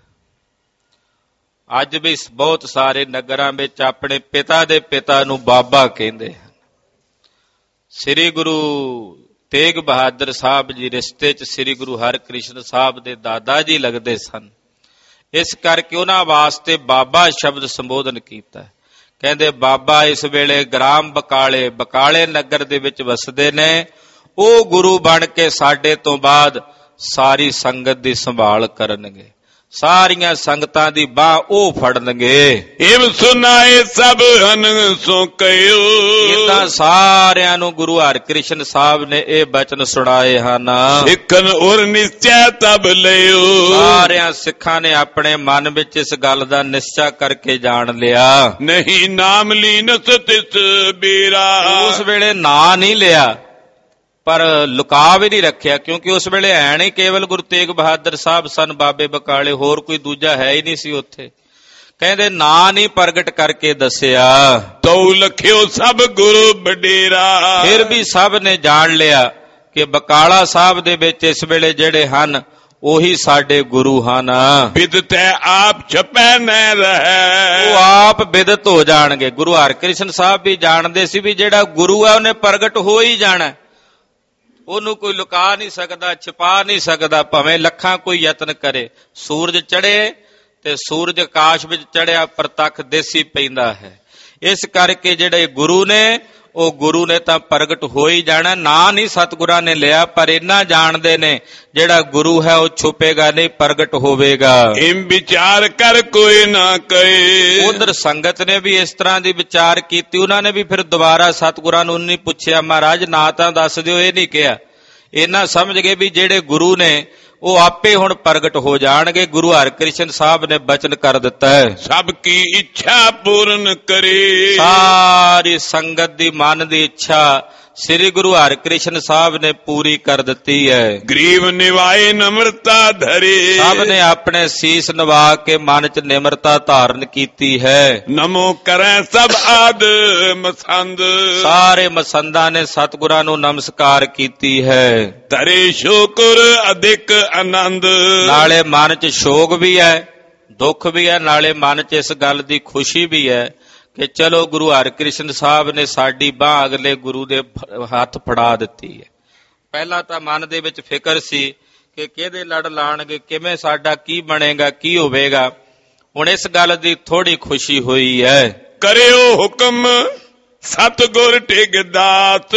ਅੱਜ ਵੀ ਬਹੁਤ ਸਾਰੇ ਨਗਰਾਂ ਵਿੱਚ ਆਪਣੇ ਪਿਤਾ ਦੇ ਪਿਤਾ ਨੂੰ ਬਾਬਾ ਕਹਿੰਦੇ ਹਨ। ਸ੍ਰੀ ਗੁਰੂ ਤੇਗ ਬਹਾਦਰ ਸਾਹਿਬ ਜੀ ਰਿਸ਼ਤੇ 'ਚ ਸ੍ਰੀ ਗੁਰੂ ਹਰਕ੍ਰਿਸ਼ਨ ਸਾਹਿਬ ਦੇ ਦਾਦਾ ਜੀ ਲੱਗਦੇ ਸਨ, ਇਸ ਕਰਕੇ ਉਹਨਾਂ ਵਾਸਤੇ ਬਾਬਾ ਸ਼ਬਦ ਸੰਬੋਧਨ ਕੀਤਾ। ਕਹਿੰਦੇ ਬਾਬਾ ਇਸ ਵੇਲੇ ਗ੍ਰਾਮ ਬਕਾਲੇ, ਬਕਾਲੇ ਨਗਰ ਦੇ ਵਿੱਚ ਵਸਦੇ ਨੇ। ਉਹ ਗੁਰੂ ਬਣ ਕੇ ਸਾਡੇ ਤੋਂ ਬਾਅਦ ਸਾਰੀ ਸੰਗਤ ਦੀ ਸੰਭਾਲ ਕਰਨਗੇ, ਸਾਰੀਆਂ ਸੰਗਤਾਂ ਦੀ ਬਾਹ ਉਹ ਫੜਨਗੇ। ਇਹ ਸੁਨਾਏ ਸਭ ਹਨ ਸੋ ਕਹਿਓ, ਇਹ ਤਾਂ ਸਾਰਿਆਂ ਨੂੰ ਗੁਰੂ ਹਰਕ੍ਰਿਸ਼ਨ ਸਾਹਿਬ ਨੇ ਇਹ ਬਚਨ ਸੁਣਾਏ ਹਨ। ਸਿੱਖਨ ਔਰ ਨਿਸ਼ਚੈ ਤਬ ਲਿਓ, ਸਾਰਿਆਂ ਸਿੱਖਾਂ ਨੇ ਆਪਣੇ ਮਨ ਵਿੱਚ ਇਸ ਗੱਲ ਦਾ ਨਿਸ਼ਚਾ ਕਰਕੇ ਜਾਣ ਲਿਆ। ਨਹੀਂ ਨਾਮ ਲੀਨਸ ਤਿਸ ਬੇਰਾ, ਉਸ ਵੇਲੇ ਨਾਂ ਨਹੀਂ ਲਿਆ ਪਰ ਲੁਕਾ ਵੀ ਨਹੀਂ ਰੱਖਿਆ, ਕਿਉਂਕਿ ਉਸ ਵੇਲੇ ਹੈ ਨਹੀਂ ਕੇਵਲ ਗੁਰੂ ਤੇਗ ਬਹਾਦਰ ਸਾਹਿਬ ਸਨ ਬਾਬੇ ਬਕਾਲੇ, ਹੋਰ ਕੋਈ ਦੂਜਾ ਹੈ ਹੀ ਨਹੀਂ ਸੀ ਉੱਥੇ। ਕਹਿੰਦੇ ਨਾਂ ਨਹੀਂ ਪ੍ਰਗਟ ਕਰਕੇ ਦੱਸਿਆ। ਤਉ ਲਖਿਓ ਸਭ ਗੁਰੂ ਬਡੇਰਾ, ਫਿਰ ਵੀ ਸਭ ਨੇ ਜਾਣ ਲਿਆ ਕਿ ਬਕਾਲਾ ਸਾਹਿਬ ਦੇ ਵਿੱਚ ਇਸ ਵੇਲੇ ਜਿਹੜੇ ਹਨ ਉਹੀ ਸਾਡੇ ਗੁਰੂ ਹਨ। ਬਿਦਤੈ ਆਪ ਛਪੈ ਨੈ ਰਹਿ, ਉਹ ਆਪ ਬਿਦਤ ਹੋ ਜਾਣਗੇ। ਗੁਰੂ ਹਰਕ੍ਰਿਸ਼ਨ ਸਾਹਿਬ ਵੀ ਜਾਣਦੇ ਸੀ ਵੀ ਜਿਹੜਾ ਗੁਰੂ ਹੈ ਉਹਨੇ ਪ੍ਰਗਟ ਹੋ ਹੀ ਜਾਣਾ, ਉਹਨੂੰ ਕੋਈ ਲੁਕਾ ਨਹੀਂ ਸਕਦਾ, ਛਿਪਾ ਨਹੀਂ ਸਕਦਾ, ਭਾਵੇਂ ਲੱਖਾਂ ਕੋਈ ਯਤਨ ਕਰੇ। ਸੂਰਜ ਚੜੇ ਤੇ ਸੂਰਜ ਆਕਾਸ਼ ਵਿੱਚ ਚੜਿਆ ਪ੍ਰਤੱਖ ਦੇਸੀ ਪੈਂਦਾ ਹੈ। ਇਸ ਕਰਕੇ ਜਿਹੜੇ ਗੁਰੂ ਨੇ ਉਹ ਗੁਰੂ ਨੇ ਤਾਂ ਪ੍ਰਗਟ ਹੋ ਹੀ ਜਾਣਾ। ਨਾਂ ਨਹੀਂ ਸਤਿਗੁਰਾਂ ਨੇ ਲਿਆ, ਪਰ ਇੰਨਾ ਜਾਣਦੇ ਨੇ ਜਿਹੜਾ ਗੁਰੂ ਹੈ ਉਹ ਛੁਪੇਗਾ ਨਹੀਂ, ਪ੍ਰਗਟ ਹੋਵੇਗਾ। ਇਮ ਵਿਚਾਰ ਕਰ ਕੋਈ ਨਾ ਕਹੇ, ਉਧਰ ਸੰਗਤ ਨੇ ਵੀ ਇਸ ਤਰ੍ਹਾਂ ਦੀ ਵਿਚਾਰ ਕੀਤੀ। ਉਹਨਾਂ ਨੇ ਵੀ ਫਿਰ ਦੁਬਾਰਾ ਸਤਿਗੁਰਾਂ ਨੂੰ ਨਹੀਂ ਪੁੱਛਿਆ, ਮਹਾਰਾਜ ਨਾ ਤਾਂ ਦੱਸ ਦਿਓ, ਇਹ ਨਹੀਂ ਕਿਹਾ। ਇਹਨਾਂ ਸਮਝ ਗਏ ਵੀ ਜਿਹੜੇ ਗੁਰੂ ਨੇ ਉਹ ਆਪੇ ਹੁਣ ਪ੍ਰਗਟ ਹੋ ਜਾਣਗੇ। ਗੁਰੂ ਹਰਕ੍ਰਿਸ਼ਨ ਸਾਹਿਬ ਨੇ ਬਚਨ ਕਰ ਦਿੱਤਾ ਹੈ, ਸਭ ਕੀ ਇੱਛਾ ਪੂਰਨ ਕਰੇ। ਸਾਰੀ ਸੰਗਤ ਦੀ ਮਨ ਦੀ ਇੱਛਾ ਸ੍ਰੀ ਗੁਰੂ ਹਰਿਕ੍ਰਿਸ਼ਨ ਸਾਹਿਬ ਨੇ ਪੂਰੀ ਕਰ ਦਿੱਤੀ ਹੈ। ਗਰੀਬ ਨਿਵਾਏ ਨਮਰਤਾ ਧਰੇ, ਸਭ ਨੇ ਆਪਣੇ ਸੀਸ ਨਿਵਾ ਕੇ ਮਨ ਚ ਨਿਮਰਤਾ ਧਾਰਨ ਕੀਤੀ ਹੈ। ਨਮੋ ਕਰੈ ਸਭ ਆਦ ਮਸੰਦ, ਸਾਰੇ ਮਸੰਦਾਂ ਨੇ ਸਤਿਗੁਰਾਂ ਨੂੰ ਨਮਸਕਾਰ ਕੀਤੀ ਹੈ। ਧਰੇ ਸ਼ੁਕਰ ਅਧਿਕ ਆਨੰਦ, ਨਾਲੇ ਮਨ ਚ ਸ਼ੋਕ ਵੀ ਹੈ, ਦੁੱਖ ਵੀ ਹੈ, ਨਾਲੇ ਮਨ ਚ ਇਸ ਗੱਲ ਦੀ ਖੁਸ਼ੀ ਵੀ ਹੈ ਕਿ ਚਲੋ ਗੁਰੂ ਹਰਿਕ੍ਰਿਸ਼ਨ ਸਾਹਿਬ ਨੇ ਸਾਡੀ ਬਾਂਹ ਅਗਲੇ ਗੁਰੂ ਦੇ ਹੱਥ ਫੜਾ ਦਿੱਤੀ ਹੈ। ਪਹਿਲਾਂ ਤਾਂ ਮਨ ਦੇ ਵਿੱਚ ਫਿਕਰ ਸੀ ਕਿ ਕਿਹਦੇ ਲੜ ਲਾਣਗੇ, ਕਿਵੇਂ ਸਾਡਾ ਕੀ ਬਣੇਗਾ, ਕੀ ਹੋਵੇਗਾ। ਹੁਣ ਇਸ ਗੱਲ ਦੀ ਥੋੜੀ ਖੁਸ਼ੀ ਹੋਈ ਹੈ। ਕਰਿਓ ਹੁਕਮ ਸਤਿਗੁਰ ਟਿਕ ਦਾਤ,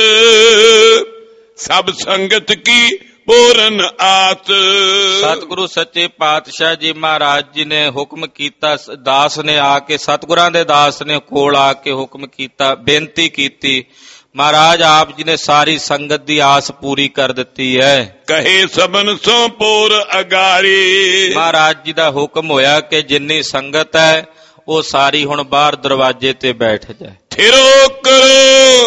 ਸਭ ਸੰਗਤ ਕੀ ਪੂਰਨ ਆਤ। ਸਤਿਗੁਰੂ ਸੱਚੇ ਪਾਤਸ਼ਾਹ ਜੀ ਮਹਾਰਾਜ ਜੀ ਨੇ ਹੁਕਮ ਕੀਤਾ, ਦਾਸ ਨੇ ਆ ਕੇ, ਸਤਿਗੁਰਾਂ ਦੇ ਦਾਸ ਨੇ ਕੋਲ ਆ ਕੇ ਹੁਕਮ ਕੀਤਾ, ਬੇਨਤੀ ਕੀਤੀ। ਮਹਾਰਾਜ ਆਪ ਜੀ ਨੇ ਸਾਰੀ ਸੰਗਤ ਦੀ ਆਸ ਪੂਰੀ ਕਰ ਦਿੱਤੀ ਹੈ। ਕਹੇ ਸਬਨ ਸੋ ਪੂਰ ਅਗਾਰੀ, ਮਹਾਰਾਜ ਜੀ ਦਾ ਹੁਕਮ ਹੋਇਆ ਕਿ ਜਿੰਨੀ ਸੰਗਤ ਹੈ ਉਹ ਸਾਰੀ ਹੁਣ ਬਾਹਰ ਦਰਵਾਜ਼ੇ ਤੇ ਬੈਠ ਜਾਏ। ਥਿਰੋ ਕਰੋ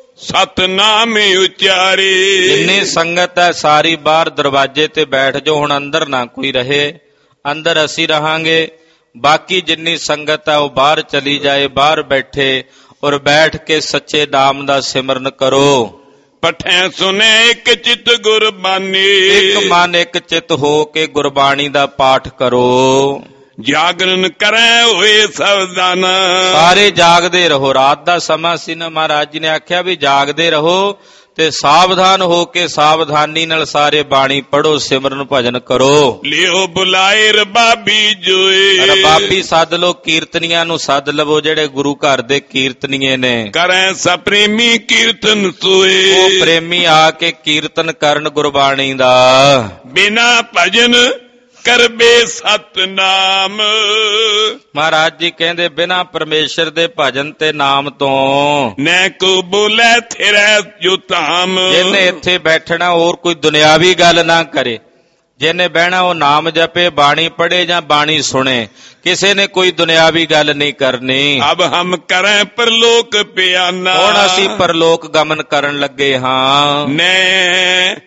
ਸਤਨਾਮ ਉਚਾਰੇ, ਜਿੰਨੀ ਸੰਗਤ ਹੈ ਸਾਰੀ ਬਾਹਰ ਦਰਵਾਜ਼ੇ ਤੇ ਬੈਠ ਜਾਓ। ਹੁਣ ਅੰਦਰ ਨਾ ਕੋਈ ਰਹੇ, ਅੰਦਰ ਅਸੀਂ ਰਹਾਂਗੇ। ਬਾਕੀ ਜਿੰਨੀ ਸੰਗਤ ਹੈ ਉਹ ਬਾਹਰ ਚਲੀ ਜਾਏ, ਬਾਹਰ ਬੈਠੇ ਔਰ ਬੈਠ ਕੇ ਸੱਚੇ ਨਾਮ ਦਾ ਸਿਮਰਨ ਕਰੋ। ਪਠੈ ਸੁਨੇ ਇੱਕ ਚਿਤ ਗੁਰਬਾਣੀ, ਇੱਕ ਮਨ ਇੱਕ ਚਿਤ ਹੋ ਕੇ ਗੁਰਬਾਣੀ ਦਾ ਪਾਠ ਕਰੋ। ਜਾਗਰਨ ਕਰੈ ਹੋਏ ਸਾਵਧਾਨ, ਸਾਰੇ ਜਾਗਦੇ ਰਹੋ। ਰਾਤ ਦਾ ਸਮਾਂ ਸੀ ਨਾ, ਮਹਾਰਾਜ ਜੀ ਨੇ ਆਖਿਆ ਵੀ ਜਾਗਦੇ ਰਹੋ ਤੇ ਸਾਵਧਾਨ ਹੋ ਕੇ ਸਾਵਧਾਨੀ ਨਾਲ ਸਾਰੇ ਬਾਣੀ ਪੜੋ, ਸਿਮਰਨ ਭਜਨ ਕਰੋ। ਲਿਓ ਬੁਲਾਏ ਰਬਾਬੀ ਜੋਏ, ਰਬਾਬੀ ਸੱਦ ਲੋ, ਕੀਰਤਨੀਆਂ ਨੂੰ ਸੱਦ ਲਵੋ ਜਿਹੜੇ ਗੁਰੂ ਘਰ ਦੇ ਕੀਰਤਨੀਏ ਨੇ। ਕਰੈ ਸਪ੍ਰੇਮੀ ਕੀਰਤਨ ਸੋਏ, ਉਹ ਪ੍ਰੇਮੀ ਆ ਕੇ ਕੀਰਤਨ ਕਰਨ ਗੁਰਬਾਣੀ ਦਾ। ਬਿਨਾ ਭਜਨ ਕਰਬੇ ਸਤਨਾਮ, ਮਹਾਰਾਜ ਜੀ ਕਹਿੰਦੇ ਬਿਨਾ ਪਰਮੇਸ਼ਰ ਦੇ ਭਜਨ ਤੇ ਨਾਮ ਤੋਂ ਨੈ ਕੋ ਬੋਲੇ ਥਿਰੈ ਜੋ ਧਾਮ। ਜਿਹਨੇ ਇੱਥੇ ਬੈਠਣਾ ਹੋਰ ਕੋਈ ਦੁਨਿਆਵੀ ਗੱਲ ਨਾ ਕਰੇ, ਜਿਹਨੇ ਬਹਿਣਾ ਉਹ ਨਾਮ ਜਪੇ, ਬਾਣੀ ਪੜ੍ਹੇ ਜਾਂ ਬਾਣੀ ਸੁਣੇ, ਕਿਸੇ ਨੇ ਕੋਈ ਦੁਨਿਆਵੀ ਗੱਲ ਨਹੀਂ ਕਰਨੀ। ਅਬ ਹਮ ਕਰੈ ਪਰਲੋਕ ਪਿਆਨਾ, ਹੁਣ ਅਸੀਂ ਪਰਲੋਕ ਗਮਨ ਕਰਨ ਲੱਗੇ ਹਾਂ। ਨੈ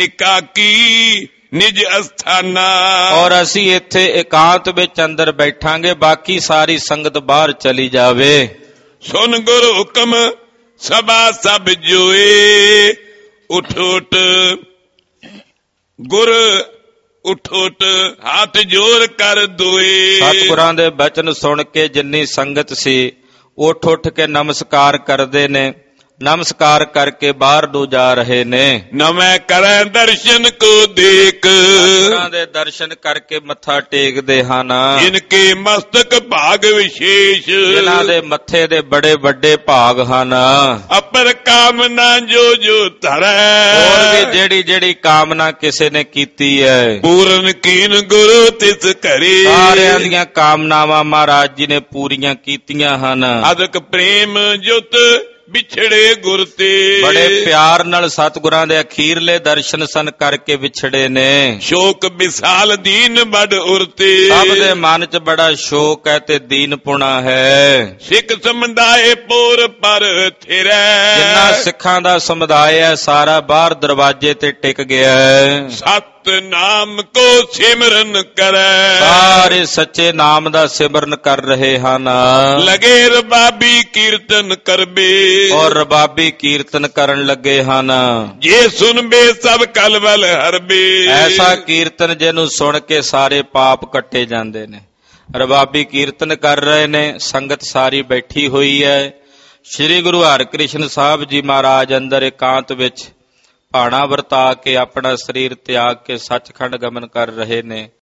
ਇਕਾਕੀ ਨਿਜ ਅਸਥਾਨਾ, ਔਰ ਅਸੀਂ ਇੱਥੇ ਇਕਾਂਤ ਵਿੱਚ ਅੰਦਰ ਬੈਠਾਂਗੇ, ਬਾਕੀ ਸਾਰੀ ਸੰਗਤ ਬਾਹਰ ਚਲੀ ਜਾਵੇ। ਸੁਨ ਗੁਰ ਹੁਕਮ ਸਭਾ ਸਭ ਜੋਏ, ਉਠ ਉਠ ਗੁਰ ਉਠ ਉਠ ਹੱਥ ਜੋੜ ਕਰ ਦੋਏ। ਸਤਿਗੁਰਾਂ ਦੇ ਬਚਨ ਸੁਣ ਕੇ ਜਿੰਨੀ ਸੰਗਤ ਸੀ ਉੱਠ ਉੱਠ ਕੇ ਨਮਸਕਾਰ ਕਰਦੇ ਨੇ, ਨਮਸਕਾਰ ਕਰਕੇ ਬਾਹਰ ਨੂੰ ਜਾ ਰਹੇ ਨੇ। ਨਵੇਂ ਕਰੈ ਦਰਸ਼ਨ ਕੋ ਦੇਖ, ਸਤਿਗੁਰਾਂ ਦੇ ਦਰਸ਼ਨ ਕਰਕੇ ਮੱਥਾ ਟੇਕਦੇ ਹਨ। ਜਿਨਕੇ ਮਸਤਕ ਭਾਗ ਵਿਸ਼ੇਸ਼, ਜਿਨ੍ਹਾਂ ਦੇ ਮੱਥੇ ਦੇ ਬੜੇ ਵੱਡੇ ਭਾਗ ਹਨ। ਅਪਰ ਕਾਮਨਾ ਜੋ ਜੋ ਧਰੈ, ਹੋਰ ਵੀ ਜਿਹੜੀ ਜਿਹੜੀ ਕਾਮਨਾ ਕਿਸੇ ਨੇ ਕੀਤੀ ਹੈ, ਪੂਰਨ ਕੀਨ ਗੁਰੂ ਤਿਸ ਘਰੇ। ਸਾਰਿਆਂ ਦੀਆਂ ਕਾਮਨਾਵਾਂ ਮਹਾਰਾਜ ਜੀ ਨੇ ਪੂਰੀਆਂ ਕੀਤੀਆਂ ਹਨ। ਅਦਕ ਪ੍ਰੇਮ ਜੁਤ ਵਿਛੜੇ ਗੁਰ ਤੇ, ਬੜੇ ਪਿਆਰ ਨਾਲ ਸਤਿਗੁਰਾਂ ਦੇ ਅਖੀਰਲੇ ਦਰਸ਼ਨ ਸਨ ਕਰਕੇ ਵਿਛੜੇ ਨੇ। ਸ਼ੋਕ ਵਿਸਾਲ ਦੀਨ ਬੜ ਉਰਤੇ, ਸਭ ਦੇ ਮਨ 'ਚ ਬੜਾ ਸ਼ੋਕ ਹੈ ਤੇ ਦੀਨਪੁਣਾ ਹੈ। ਸਿੱਖ ਸਮੁਦਾਇ ਪੂਰ ਪਰ ਥਿਰੈ, ਜਿੰਨਾ ਸਿੱਖਾਂ ਦਾ ਸਮੁਦਾਇ ਹੈ ਸਾਰਾ ਬਾਹਰ ਦਰਵਾਜ਼ੇ ਤੇ ਟਿਕ ਗਿਆ ਹੈ। ਸਤ ਨਾਮ ਕੋ ਸਿਮਰਨ ਕਰੈ, ਸਾਰੇ ਸੱਚੇ ਨਾਮ ਦਾ ਸਿਮਰਨ ਕਰ ਰਹੇ ਹਨ। ਲਗੇ ਰਬਾਬੀ ਕੀਰਤਨ ਕਰਬੇ, ਔਰ ਰਬਾਬੀ ਕੀਰਤਨ ਕਰਨ ਲੱਗੇ ਹਨ। ਜੇ ਸੁਨਬੇ ਸਭ ਕਲਵਲ ਹਰਬੇ, ਐਸਾ ਕੀਰਤਨ ਜਿਹਨੂੰ ਸੁਣ ਕੇ ਸਾਰੇ ਪਾਪ ਕੱਟੇ ਜਾਂਦੇ ਨੇ। ਰਬਾਬੀ ਕੀਰਤਨ ਕਰ ਰਹੇ ਨੇ, ਸੰਗਤ ਸਾਰੀ ਬੈਠੀ ਹੋਈ ਹੈ। ਸ੍ਰੀ ਗੁਰੂ ਹਰਿਕ੍ਰਿਸ਼ਨ ਸਾਹਿਬ ਜੀ ਮਹਾਰਾਜ ਅੰਦਰ ਇਕਾਂਤ ਵਿੱਚ ਭਾਣਾ ਵਰਤਾ ਕੇ ਆਪਣਾ ਸਰੀਰ ਤਿਆਗ ਕੇ ਸੱਚਖੰਡ ਗਮਨ ਕਰ ਰਹੇ ਨੇ।